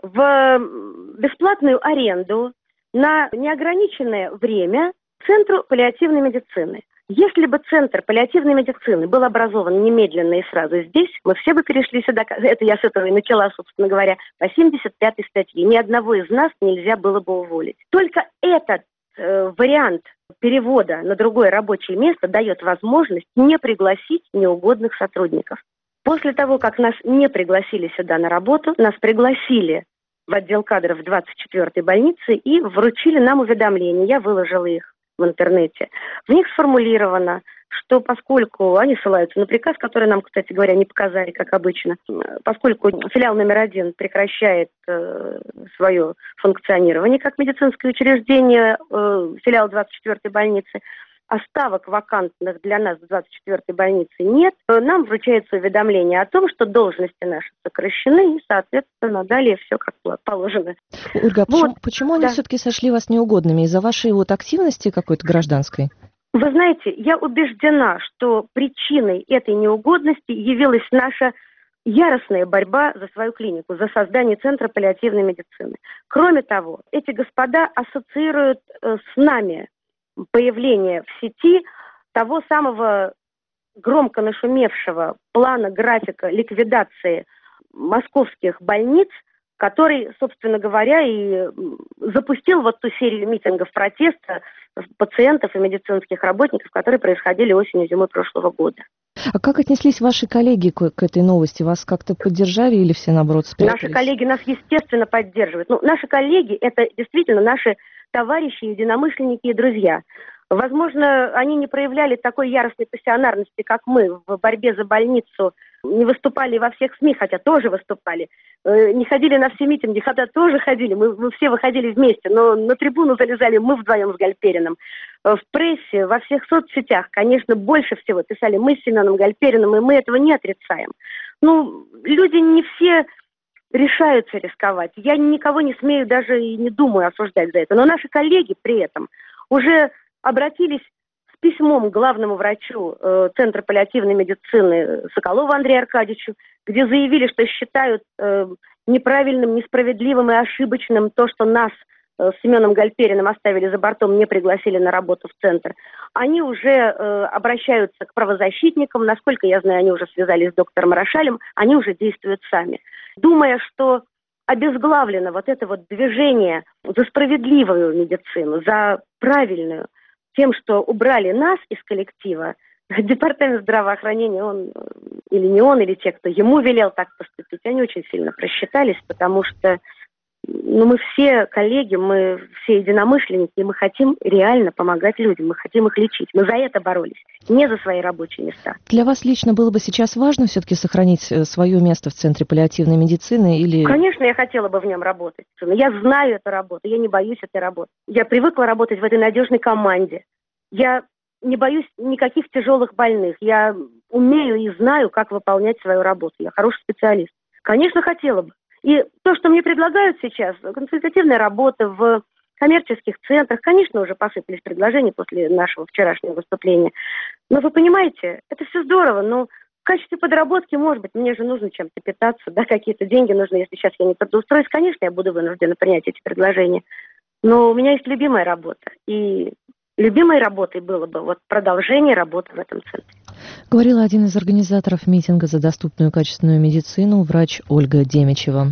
в бесплатную аренду на неограниченное время Центру паллиативной медицины. Если бы Центр паллиативной медицины был образован немедленно и сразу здесь, мы все бы перешли сюда, это я с этого и начала, собственно говоря, по семьдесят пятой статье. Ни одного из нас нельзя было бы уволить. Только этот э, вариант перевода на другое рабочее место дает возможность не пригласить неугодных сотрудников. После того, как нас не пригласили сюда на работу, нас пригласили в отдел кадров двадцать четвёртой больницы и вручили нам уведомления. Я выложила их в интернете. В них сформулировано, что поскольку они ссылаются на приказ, который нам, кстати говоря, не показали, как обычно, поскольку филиал номер один прекращает э, свое функционирование как медицинское учреждение, э, филиал двадцать четвёртой больницы, оставок вакантных для нас в двадцать четвёртой больнице нет, нам вручается уведомление о том, что должности наши сокращены, и, соответственно, далее все как положено.
Ольга, а
вот.
почему, почему они
да.
все-таки сошли вас неугодными? Из-за вашей вот активности какой-то гражданской?
Вы знаете, я убеждена, что причиной этой неугодности явилась наша яростная борьба за свою клинику, за создание Центра паллиативной медицины. Кроме того, эти господа ассоциируют э, с нами появление в сети того самого громко нашумевшего плана графика ликвидации московских больниц, который, собственно говоря, и запустил вот ту серию митингов протеста пациентов и медицинских работников, которые происходили осенью, зимой прошлого года.
А как отнеслись ваши коллеги к, к этой новости? Вас как-то поддержали или все, наоборот, спрятались?
Наши коллеги нас, естественно, поддерживают. Ну, наши коллеги – это действительно наши товарищи, единомышленники и друзья. Возможно, они не проявляли такой яростной пассионарности, как мы, в борьбе за больницу, не выступали во всех СМИ, хотя тоже выступали, не ходили на все митинги, хотя тоже ходили, мы, мы все выходили вместе, но на трибуну залезали мы вдвоем с Гальпериным. В прессе, во всех соцсетях, конечно, больше всего писали мы с Семеном Гальпериным, и мы этого не отрицаем. Ну, люди не все решаются рисковать. Я никого не смею, даже и не думаю осуждать за это. Но наши коллеги при этом уже обратились с письмом к главному врачу э, Центра паллиативной медицины Соколову Андрею Аркадьевичу, где заявили, что считают э, неправильным, несправедливым и ошибочным то, что нас э, с Семеном Гальпериным оставили за бортом, не пригласили на работу в Центр. Они уже э, обращаются к правозащитникам. Насколько я знаю, они уже связались с доктором Рошалем, они уже действуют сами. Думая, что обезглавлено вот это вот движение за справедливую медицину, за правильную, тем, что убрали нас из коллектива, департамент здравоохранения, он или не он, или те, кто ему велел так поступить, они очень сильно просчитались, потому что ну, мы все коллеги, мы все единомышленники, и мы хотим реально помогать людям, мы хотим их лечить. Мы за это боролись, не за свои рабочие места.
Для вас лично было бы сейчас важно все-таки сохранить свое место в Центре паллиативной медицины или...
Конечно, я хотела бы в нем работать. Но я знаю эту работу, я не боюсь этой работы. Я привыкла работать в этой надежной команде. Я не боюсь никаких тяжелых больных. Я умею и знаю, как выполнять свою работу. Я хороший специалист. Конечно, хотела бы. И то, что мне предлагают сейчас, консультативная работа в коммерческих центрах, конечно, уже посыпались предложения после нашего вчерашнего выступления. Но вы понимаете, это все здорово, но в качестве подработки, может быть, мне же нужно чем-то питаться, да, какие-то деньги нужны. Если сейчас я не трудоустроюсь, конечно, я буду вынуждена принять эти предложения. Но у меня есть любимая работа. И любимой работой было бы вот продолжение работы в этом центре.
Говорила один из организаторов митинга за доступную качественную медицину, врач Ольга Демичева.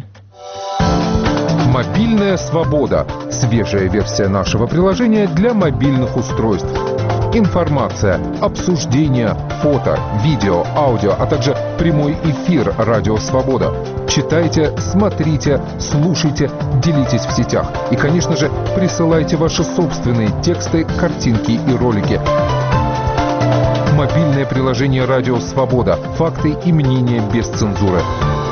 Мобильная свобода. Свежая версия нашего приложения для мобильных устройств. Информация, обсуждения, фото, видео, аудио, а также прямой эфир «Радио Свобода». Читайте, смотрите, слушайте, делитесь в сетях. И, конечно же, присылайте ваши собственные тексты, картинки и ролики. Мобильное приложение «Радио Свобода». Факты и мнения без цензуры.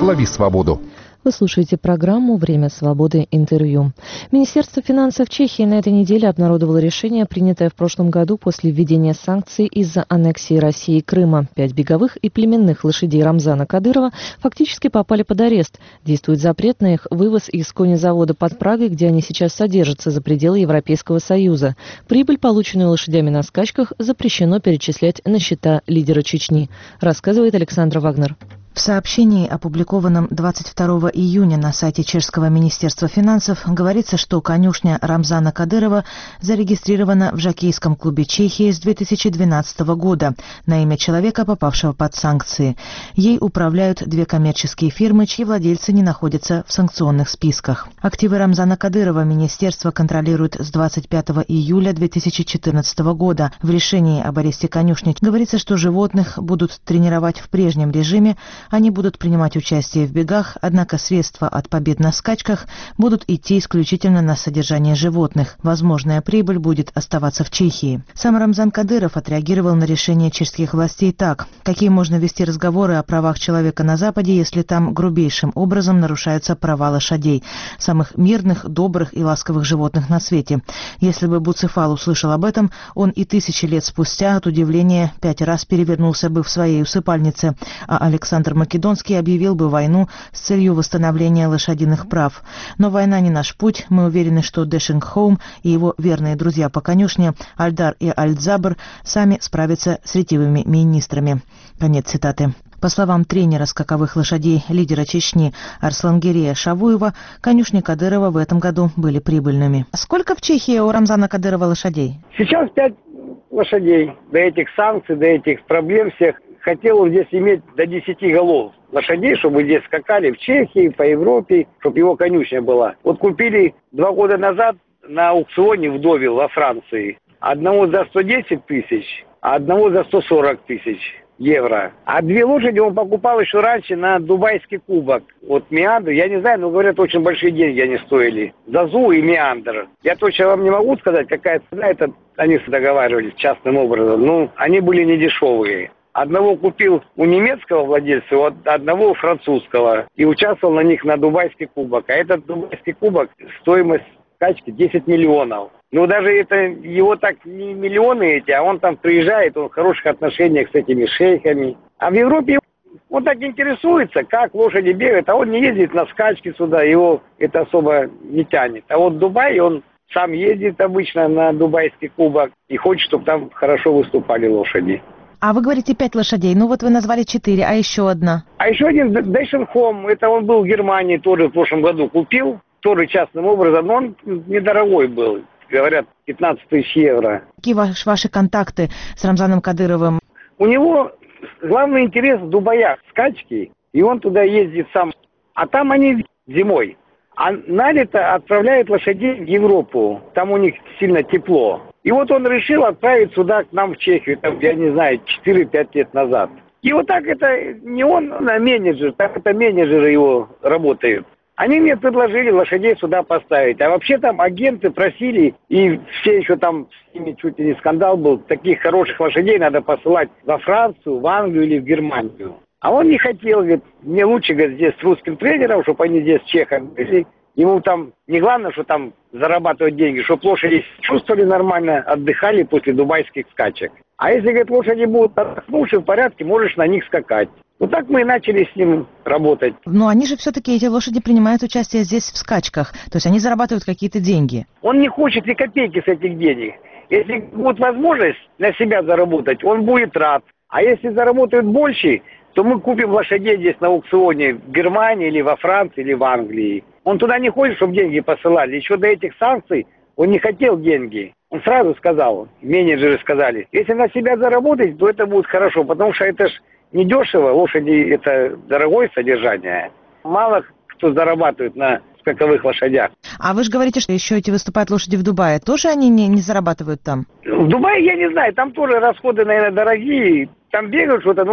Лови свободу.
Вы слушаете программу «Время свободы. Интервью». Министерство финансов Чехии на этой неделе обнародовало решение, принятое в прошлом году после введения санкций из-за аннексии России Крыма. Пять беговых и племенных лошадей Рамзана Кадырова фактически попали под арест. Действует запрет на их вывоз из конезавода под Прагой, где они сейчас содержатся, за пределы Европейского Союза. Прибыль, полученную лошадями на скачках, запрещено перечислять на счета лидера Чечни, рассказывает Александра Вагнер.
В сообщении, опубликованном двадцать второго июня на сайте Чешского министерства финансов, говорится, что конюшня Рамзана Кадырова зарегистрирована в жокейском клубе Чехии с две тысячи двенадцатого года на имя человека, попавшего под санкции. Ей управляют две коммерческие фирмы, чьи владельцы не находятся в санкционных списках. Активы Рамзана Кадырова министерство контролирует с двадцать пятого июля две тысячи четырнадцатого года. В решении об аресте конюшни говорится, что животных будут тренировать в прежнем режиме. Они будут принимать участие в бегах, однако средства от побед на скачках будут идти исключительно на содержание животных. Возможная прибыль будет оставаться в Чехии. Сам Рамзан Кадыров отреагировал на решение чешских властей так: какие можно вести разговоры о правах человека на Западе, если там грубейшим образом нарушаются права лошадей, самых мирных, добрых и ласковых животных на свете. Если бы Буцефал услышал об этом, он и тысячи лет спустя от удивления пять раз перевернулся бы в своей усыпальнице, а Александр Македонский объявил бы войну с целью восстановления лошадиных прав. Но война не наш путь. Мы уверены, что Дэшингхоум и его верные друзья по конюшне Альдар и Альдзабр сами справятся с ретивыми министрами. Конец цитаты. По словам тренера скаковых лошадей лидера Чечни Арслангерея Шавуева, конюшни Кадырова в этом году были прибыльными. Сколько в Чехии у Рамзана Кадырова лошадей?
Сейчас пять лошадей. До этих санкций, до этих проблем всех. Хотел он здесь иметь до десяти голов лошадей, чтобы здесь скакали в Чехии, по Европе, чтобы его конюшня была. Вот купили два года назад на аукционе в Довил во Франции. Одного за сто десять тысяч, а одного за сто сорок тысяч евро. А две лошади он покупал еще раньше на Дубайский кубок. Вот Меандр, я не знаю, но говорят, очень большие деньги они стоили. Зазу и Меандр. Я точно вам не могу сказать, какая цена, это они договаривались частным образом. Ну, они были не дешевые. Одного купил у немецкого владельца, одного у французского. И участвовал на них на Дубайский кубок. А этот Дубайский кубок, стоимость скачки десять миллионов. Ну, даже это его так не миллионы эти, а он там приезжает, он в хороших отношениях с этими шейхами. А в Европе он так интересуется, как лошади бегают, а он не ездит на скачки сюда, его это особо не тянет. А вот в Дубае он сам ездит обычно на Дубайский кубок и хочет, чтобы там хорошо выступали лошади.
А вы говорите пять лошадей, ну вот вы назвали четыре, а еще одна?
А еще один Дэшингхоум, это он был в Германии, тоже в прошлом году купил, тоже частным образом, но он недорогой был, говорят, пятнадцать тысяч евро.
Какие ваши, ваши контакты с Рамзаном Кадыровым?
У него главный интерес в Дубаях, скачки, и он туда ездит сам, а там они зимой. А на лето отправляют лошадей в Европу, там у них сильно тепло. И вот он решил отправить сюда, к нам в Чехию, там, я не знаю, четыре-пять лет назад. И вот так это не он, а менеджер, так это менеджеры его работают. Они мне предложили лошадей сюда поставить. А вообще там агенты просили, и все еще там с ними чуть ли не скандал был, таких хороших лошадей надо посылать во Францию, в Англию или в Германию. А он не хотел, говорит, мне лучше, говорит, здесь с русским тренером, чтобы они здесь чехами были. Ему там не главное, что там зарабатывать деньги, чтобы лошади чувствовали нормально, отдыхали после дубайских скачек. А если, говорит, лошади будут отдохнувшие в порядке, можешь на них скакать. Вот так мы и начали с ним работать.
Но они же все-таки, эти лошади, принимают участие здесь в скачках. То есть они зарабатывают какие-то деньги.
Он не хочет ни копейки с этих денег. Если будет возможность на себя заработать, он будет рад. А если заработают больше, то мы купим лошадей здесь на аукционе в Германии или во Франции или в Англии. Он туда не ходит, чтобы деньги посылали. Еще до этих санкций он не хотел деньги. Он сразу сказал, менеджеры сказали, если на себя заработать, то это будет хорошо, потому что это ж недешево, лошади это дорогое содержание. Мало кто зарабатывает на скаковых лошадях.
А вы же говорите, что еще эти выступают лошади в Дубае. Тоже они не, не зарабатывают там?
В Дубае я не знаю, там тоже расходы, наверное, дорогие. Там бегают что-то, ну,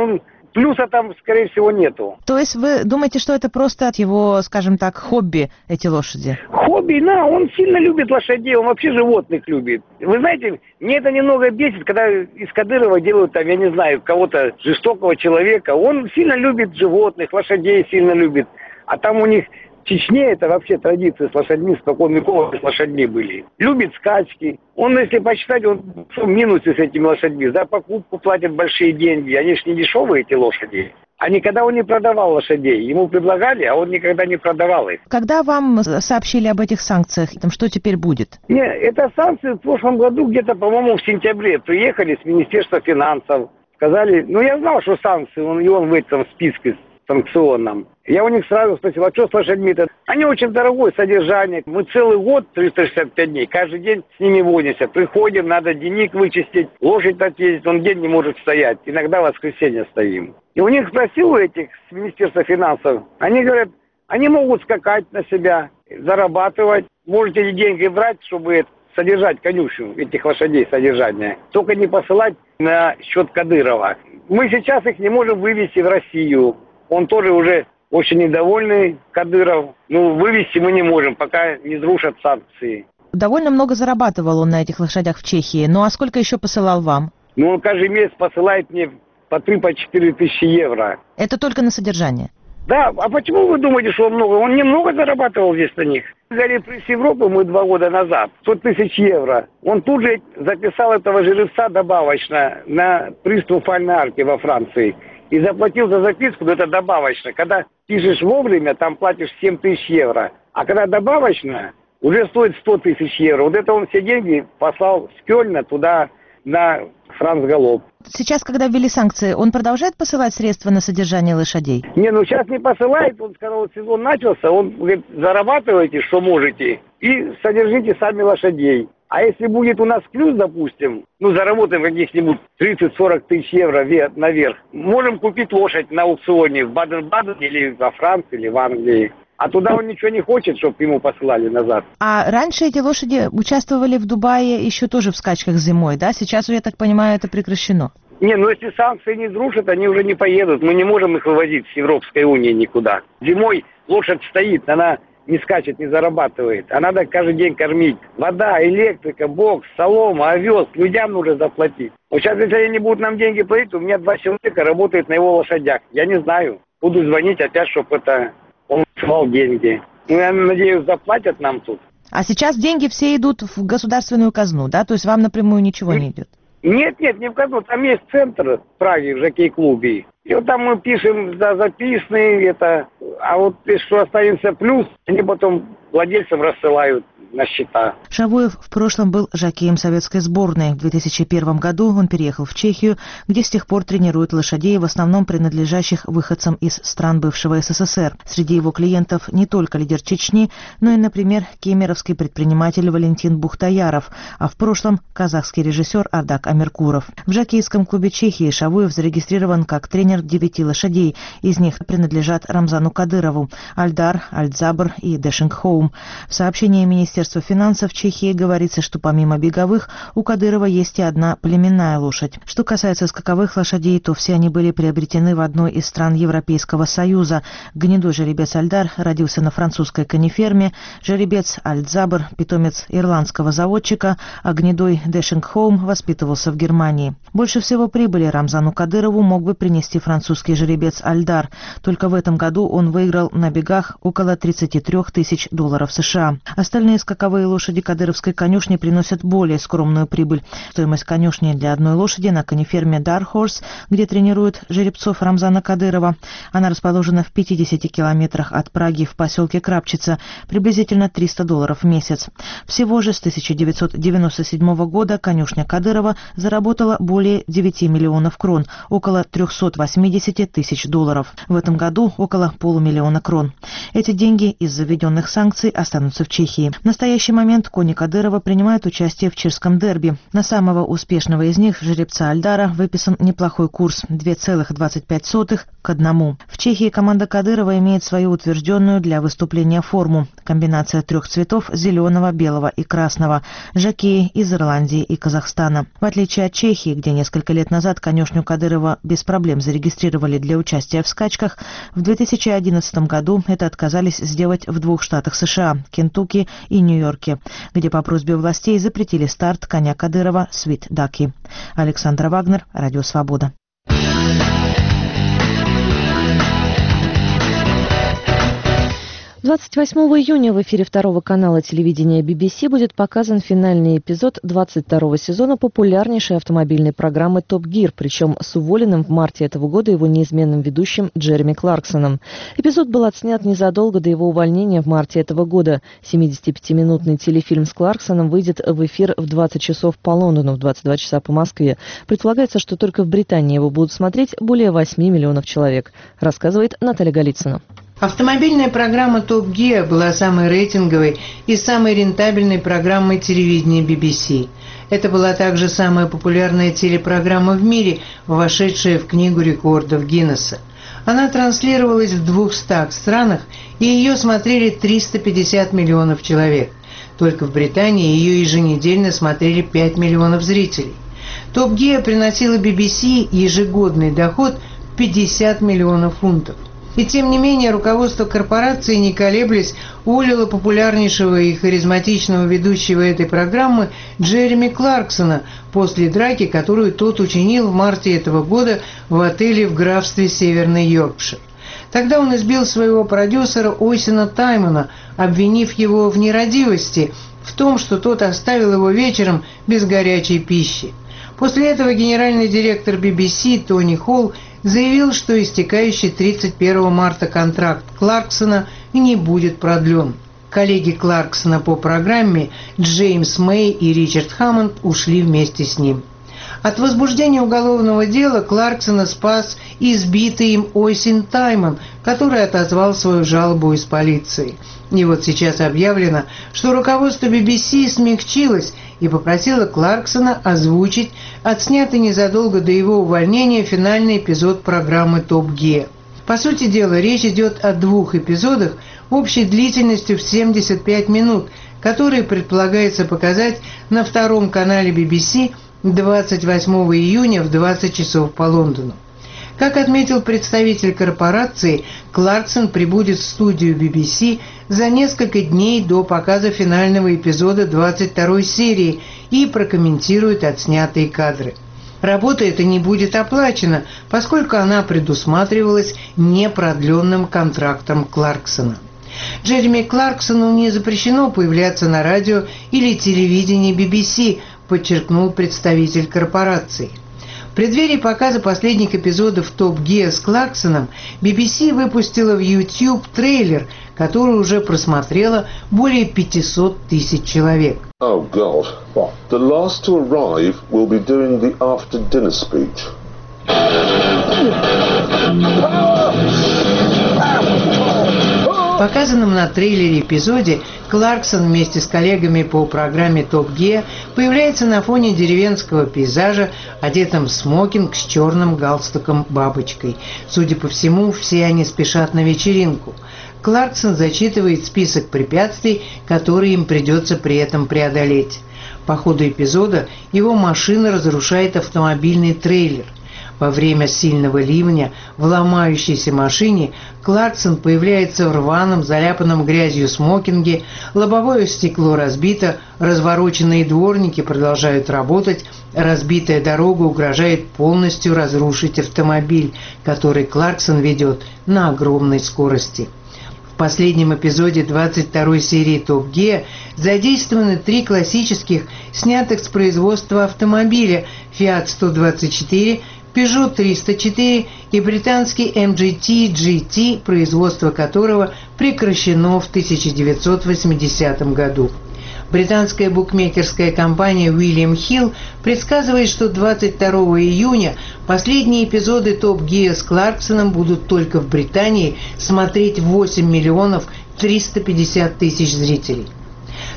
плюса там, скорее всего, нету.
То есть вы думаете, что это просто его, скажем так, хобби, эти лошади?
Хобби, да, он сильно любит лошадей, он вообще животных любит. Вы знаете, мне это немного бесит, когда из Кадырова делают там, я не знаю, кого-то жестокого человека. Он сильно любит животных, лошадей сильно любит. А там у них в Чечне это вообще традиции с лошадьми, спокон веков с лошадьми были. Любит скачки. Он, если почитать, он в минусе с этими лошадьми. За покупку платят большие деньги. Они же не дешевые, эти лошади. А никогда он не продавал лошадей. Ему предлагали, а он никогда не продавал их.
Когда вам сообщили об этих санкциях, там, что теперь будет?
Нет, это санкции в прошлом году, где-то, по-моему, в сентябре приехали с Министерства финансов. Сказали, ну я знал, что санкции, он, и он в этом списке санкционном. Я у них сразу спросил, а что с лошадьми-то? Они очень дорогое содержание. Мы целый год, триста шестьдесят пять дней, каждый день с ними возимся. Приходим, надо денег вычистить, лошадь отъездить, он день не может стоять. Иногда в воскресенье стоим. И у них спросил, у этих с Министерства финансов, они говорят, они могут скакать на себя, зарабатывать. Можете эти деньги брать, чтобы содержать конюшню, этих лошадей содержания. Только не посылать на счет Кадырова. Мы сейчас их не можем вывести в Россию. Он тоже уже очень недовольный, Кадыров. Ну, вывести мы не можем, пока не срушат санкции.
Довольно много зарабатывал он на этих лошадях в Чехии. Ну, а сколько еще посылал вам?
Ну, он каждый месяц посылает мне по три-четыре тысячи евро.
Это только на содержание?
Да, а почему вы думаете, что он много? Он немного зарабатывал здесь на них. Говорит, пресс Европы мы два года назад, сто тысяч евро. Он тут же записал этого жеребца добавочно на приз Триумфальной арки во Франции. И заплатил за записку, но это добавочно. Когда пишешь вовремя, там платишь семь тысяч евро. А когда добавочно, уже стоит сто тысяч евро. Вот это он все деньги послал с Кёльна туда, на Франц Галоп.
Сейчас, когда ввели санкции, он продолжает посылать средства на содержание лошадей?
Не, ну сейчас не посылает. Он сказал, вот сезон начался, он говорит, зарабатывайте, что можете, и содержите сами лошадей. А если будет у нас плюс, допустим, ну, заработаем каких-нибудь тридцать-сорок тысяч евро наверх, можем купить лошадь на аукционе в Баден-Бадене или во Франции, или в Англии. А туда он ничего не хочет, чтобы ему посылали назад.
А раньше эти лошади участвовали в Дубае еще тоже в скачках зимой, да? Сейчас, я так понимаю, это прекращено.
Не, ну если санкции не срушат, они уже не поедут. Мы не можем их вывозить с Европейской Унии никуда. Зимой лошадь стоит, она не скачет, не зарабатывает. А надо каждый день кормить. Вода, электрика, бокс, солома, овес. Людям нужно заплатить. Вот сейчас, если они не будут нам деньги платить, у меня два человека работают на его лошадях. Я не знаю. Буду звонить опять, чтобы это он высылал деньги. Ну, я надеюсь, заплатят нам тут.
А сейчас деньги все идут в государственную казну, да? То есть вам напрямую ничего не идет?
Нет, нет, не в казну. Там есть центр в Праге, в жокей-клубе. И вот там мы пишем за записные, это, а вот если что останется плюс, они потом владельцам рассылают на счета.
Шавуев в прошлом был жокеем советской сборной. В две тысячи первом году он переехал в Чехию, где с тех пор тренирует лошадей, в основном принадлежащих выходцам из стран бывшего СССР. Среди его клиентов не только лидер Чечни, но и, например, кемеровский предприниматель Валентин Бухтаяров, а в прошлом казахский режиссер Ардак Амиркуров. В жокейском клубе Чехии Шавуев зарегистрирован как тренер девяти лошадей. Из них принадлежат Рамзану Кадырову, Альдар, Альдзабр и Дэшингхоум. В сообщении Министерства Министерства финансов Чехии говорится, что помимо беговых у Кадырова есть и одна племенная лошадь. Что касается скаковых лошадей, то все они были приобретены в одной из стран Европейского Союза. Гнедой жеребец Альдар родился на французской конеферме, жеребец Альдзабр – питомец ирландского заводчика, а гнедой Дэшингхоум воспитывался в Германии. Больше всего прибыли Рамзану Кадырову мог бы принести французский жеребец Альдар. Только в этом году он выиграл на бегах около тридцати трёх тысяч долларов США. Остальные скаковые лошади кадыровской конюшни приносят более скромную прибыль. Стоимость конюшни для одной лошади на конеферме Дархорс, где тренируют жеребцов Рамзана Кадырова. Она расположена в пятидесяти километрах от Праги в поселке Крапчица, приблизительно триста долларов в месяц. Всего же с тысяча девятьсот девяносто седьмого года конюшня Кадырова заработала более девяти миллионов крон, около трёхсот восьмидесяти тысяч долларов. В этом году около полумиллиона крон. Эти деньги из заведенных санкций останутся в Чехии. В настоящий момент кони Кадырова принимают участие в чешском дерби. На самого успешного из них, жеребца Альдара, выписан неплохой курс – два целых двадцать пять сотых к одному. В Чехии команда Кадырова имеет свою утвержденную для выступления форму – комбинация трех цветов – зеленого, белого и красного. Жокеи из Ирландии и Казахстана. В отличие от Чехии, где несколько лет назад конюшню Кадырова без проблем зарегистрировали для участия в скачках, в две тысячи одиннадцатом году это отказались сделать в двух штатах США – Кентукки и Нью-Йорке, где по просьбе властей запретили старт коня Кадырова «Свит Даки». Александра Вагнер, Радио Свобода.
двадцать восьмого июня в эфире второго канала телевидения би би си будет показан финальный эпизод двадцать второго сезона популярнейшей автомобильной программы «Топ Гир», причем с уволенным в марте этого года его неизменным ведущим Джереми Кларксоном. Эпизод был отснят незадолго до его увольнения в марте этого года. семидесятипятиминутный телефильм с Кларксоном выйдет в эфир в двадцать часов по Лондону, в двадцать два часа по Москве. Предполагается, что только в Британии его будут смотреть более восьми миллионов человек, рассказывает Наталья Голицына.
Автомобильная программа «Топ Гир» была самой рейтинговой и самой рентабельной программой телевидения би би си. Это была также самая популярная телепрограмма в мире, вошедшая в Книгу рекордов Гиннесса. Она транслировалась в двухстах странах, и ее смотрели триста пятьдесят миллионов человек. Только в Британии ее еженедельно смотрели пять миллионов зрителей. «Топ Гир» приносила би би си ежегодный доход в пятьдесят миллионов фунтов. И тем не менее руководство корпорации, не колеблясь, уволило популярнейшего и харизматичного ведущего этой программы Джереми Кларксона после драки, которую тот учинил в марте этого года в отеле в графстве Северный Йоркшир. Тогда он избил своего продюсера Ойсена Таймана, обвинив его в нерадивости, в том, что тот оставил его вечером без горячей пищи. После этого генеральный директор би би си Тони Холл заявил, что истекающий тридцать первого марта контракт Кларксона не будет продлен. Коллеги Кларксона по программе Джеймс Мэй и Ричард Хаммонд ушли вместе с ним. От возбуждения уголовного дела Кларксона спас избитый им Ойсен Тайман, который отозвал свою жалобу из полиции. И вот сейчас объявлено, что руководство би би си смягчилось и попросило Кларксона озвучить отснятый незадолго до его увольнения финальный эпизод программы «Топ Гир». По сути дела, речь идет о двух эпизодах общей длительностью в семьдесят пять минут, которые предполагается показать на втором канале би би си двадцать восьмого июня в двадцать часов по Лондону. Как отметил представитель корпорации, Кларксон прибудет в студию би би си за несколько дней до показа финального эпизода двадцать второй серии и прокомментирует отснятые кадры. Работа эта не будет оплачена, поскольку она предусматривалась непродленным контрактом Кларксона. Джереми Кларксону не запрещено появляться на радио или телевидении би би си, подчеркнул представитель корпорации. В преддверии показа последних эпизодов «Топ Гир» с Кларксоном би би си выпустила в YouTube трейлер, который уже просмотрело более пятьсот тысяч человек.
Oh God, what? The last to arrive will be doing the after dinner speech.
В показанном на трейлере эпизоде Кларксон вместе с коллегами по программе «Топ Гир» появляется на фоне деревенского пейзажа, одетым в смокинг с черным галстуком-бабочкой. Судя по всему, все они спешат на вечеринку. Кларксон зачитывает список препятствий, которые им придется при этом преодолеть. По ходу эпизода его машина разрушает автомобильный трейлер. Во время сильного ливня в ломающейся машине Кларксон появляется в рваном, заляпанном грязью смокинге, лобовое стекло разбито, развороченные дворники продолжают работать, разбитая дорога угрожает полностью разрушить автомобиль, который Кларксон ведет на огромной скорости. В последнем эпизоде двадцать второй серии «Топ Гир» задействованы три классических, снятых с производства автомобиля Fiat сто двадцать четыре, Peugeot триста четыре и британский эм джи ти джи ти, производство которого прекращено в тысяча девятьсот восьмидесятом году. Британская букмекерская компания William Hill предсказывает, что двадцать второго июня последние эпизоды «Топ Гир» с Кларксоном будут только в Британии смотреть восемь миллионов триста пятьдесят тысяч зрителей.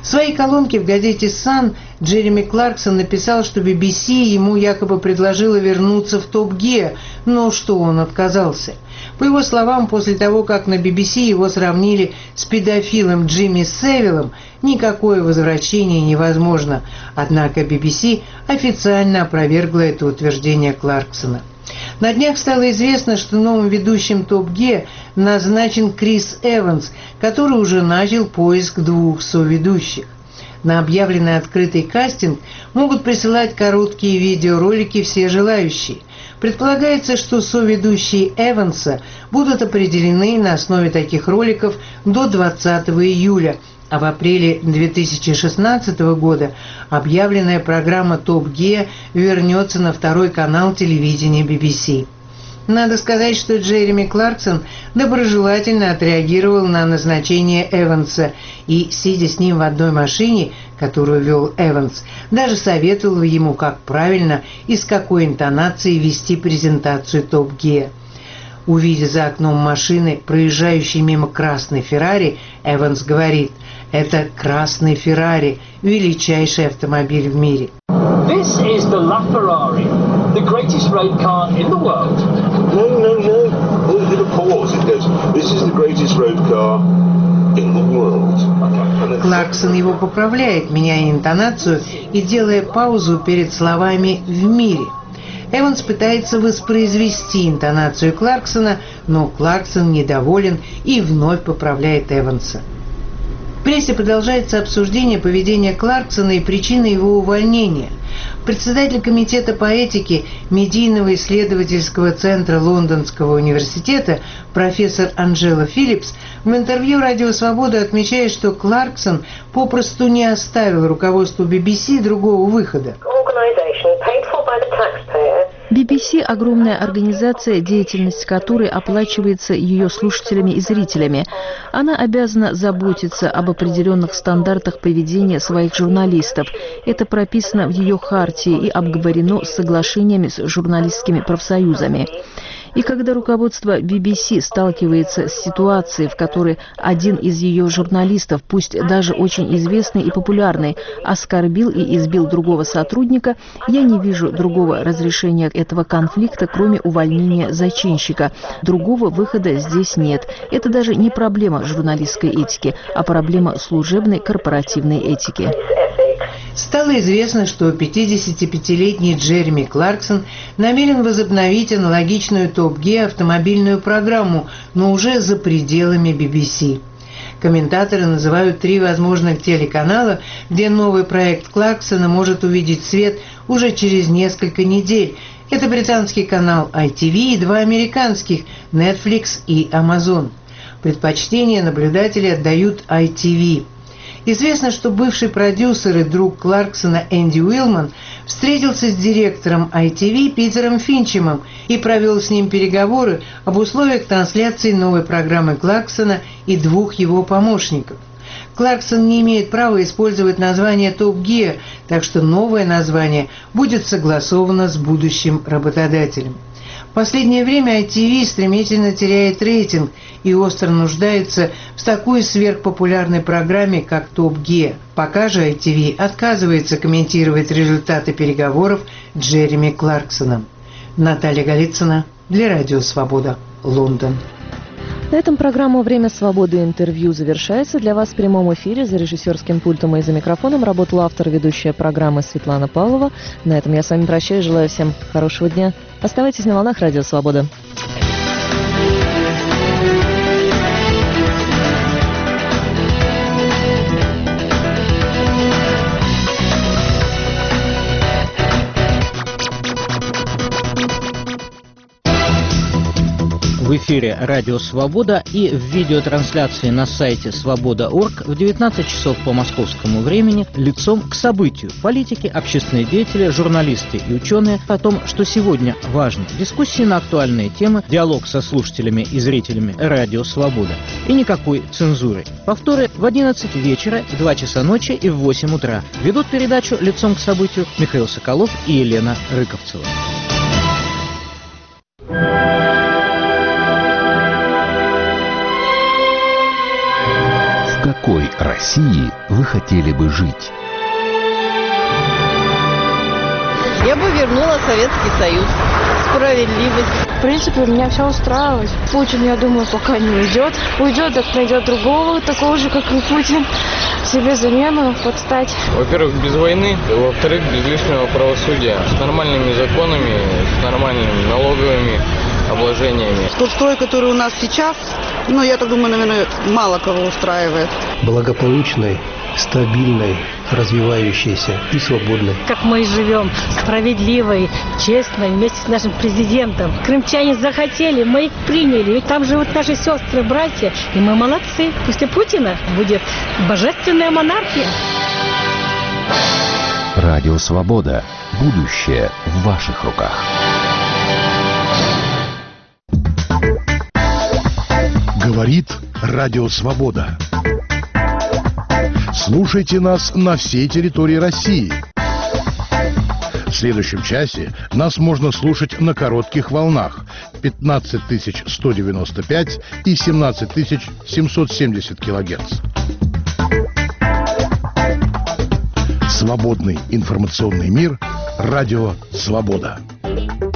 В своей колонке в газете «Сан» Джереми Кларксон написал, что би би си ему якобы предложила вернуться в Топ Гиа, но что он отказался. По его словам, после того, как на би би си его сравнили с педофилом Джимми Севиллом, никакое возвращение невозможно. Однако би би си официально опровергла это утверждение Кларксона. На днях стало известно, что новым ведущим Топ Гиа назначен Крис Эванс, который уже начал поиск двух соведущих. На объявленный открытый кастинг могут присылать короткие видеоролики все желающие. Предполагается, что соведущие Эванса будут определены на основе таких роликов до двадцатого июля, а в апреле две тысячи шестнадцатого года объявленная программа Топ Гиа вернется на второй канал телевидения би би си. Надо сказать, что Джереми Кларксон доброжелательно отреагировал на назначение Эванса и, сидя с ним в одной машине, которую вел Эванс, даже советовал ему, как правильно и с какой интонацией вести презентацию Топ Гиа. Увидя за окном машины, проезжающей мимо красной Феррари, Эванс говорит: «Это красный Феррари, величайший автомобиль в мире».
This is the LaFerrari, the greatest road car in the world.
No, no, no. We'll give a pause. It goes, this is the greatest road car in the world.
Кларксон его поправляет, меняя интонацию и делая паузу перед словами «в мире». Эванс пытается воспроизвести интонацию Кларксона, но Кларксон недоволен и вновь поправляет Эванса. В прессе продолжается обсуждение поведения Кларксона и причины его увольнения. Председатель комитета по этике Медийного исследовательского центра Лондонского университета профессор Анджела Филлипс в интервью «Радио Свобода» отмечает, что Кларксон попросту не оставил руководству би би си другого выхода.
би би си – огромная организация, деятельность которой оплачивается ее слушателями и зрителями. Она обязана заботиться об определенных стандартах поведения своих журналистов. Это прописано в ее хартии и обговорено с соглашениями с журналистскими профсоюзами. И когда руководство би би си сталкивается с ситуацией, в которой один из ее журналистов, пусть даже очень известный и популярный, оскорбил и избил другого сотрудника, я не вижу другого разрешения этого конфликта, кроме увольнения зачинщика. Другого выхода здесь нет. Это даже не проблема журналистской этики, а проблема служебной корпоративной этики.
Стало известно, что пятидесятипятилетний Джереми Кларксон намерен возобновить аналогичную Топ Гиа автомобильную программу, но уже за пределами би би си. Комментаторы называют три возможных телеканала, где новый проект Кларксона может увидеть свет уже через несколько недель. Это британский канал ай ти ви и два американских – Netflix и Amazon. Предпочтение наблюдатели отдают ай ти ви. Известно, что бывший продюсер и друг Кларксона Энди Уилман встретился с директором ай ти ви Питером Финчемом и провел с ним переговоры об условиях трансляции новой программы Кларксона и двух его помощников. Кларксон не имеет права использовать название Топ Гиа, так что новое название будет согласовано с будущим работодателем. В последнее время ай ти ви стремительно теряет рейтинг и остро нуждается в такой сверхпопулярной программе, как Топ Гиа. Пока же ай ти ви отказывается комментировать результаты переговоров Джереми Кларксоном. Наталья Голицына для Радио Свобода, Лондон.
На этом программа «Время свободы» интервью завершается. Для вас в прямом эфире за режиссерским пультом и за микрофоном работала автор и ведущая программы Светлана Павлова. На этом я с вами прощаюсь. Желаю всем хорошего дня. Оставайтесь на волнах Радио Свобода.
В эфире «Радио Свобода» и в видеотрансляции на сайте свобода точка орг в девятнадцать часов по московскому времени лицом к событию. Политики, общественные деятели, журналисты и ученые о том, что сегодня важно. Дискуссии на актуальные темы, диалог со слушателями и зрителями «Радио Свобода». И никакой цензуры. Повторы в одиннадцать вечера, в два часа ночи и в восемь утра. Ведут передачу «Лицом к событию» Михаил Соколов и Елена Рыковцева.
В какой России
России вы хотели бы жить?
Я бы вернула Советский Союз. Справедливость.
В принципе, меня все устраивает. Путин, я думаю, пока не уйдет. Уйдет, так найдет другого, такого же, как и Путин. Себе замену подстать.
Во-первых, без войны. Во-вторых, без лишнего правосудия. С нормальными законами, с нормальными налоговыми обложениями.
Тот строй, который у нас сейчас, ну, я так думаю, наверное, мало кого устраивает.
Благополучной, стабильной, развивающейся и свободной.
Как мы и живем, справедливой, честной, вместе с нашим президентом. Крымчане захотели, мы их приняли. Ведь там живут наши сестры, братья, и мы молодцы. После Путина будет божественная монархия.
Радио «Свобода». Будущее в ваших руках.
Говорит Радио «Свобода». Слушайте нас на всей территории России. В следующем часе нас можно слушать на коротких волнах пятнадцать тысяч сто девяносто пять и семнадцать тысяч семьсот семьдесят килогерц. Свободный информационный мир. Радио «Свобода».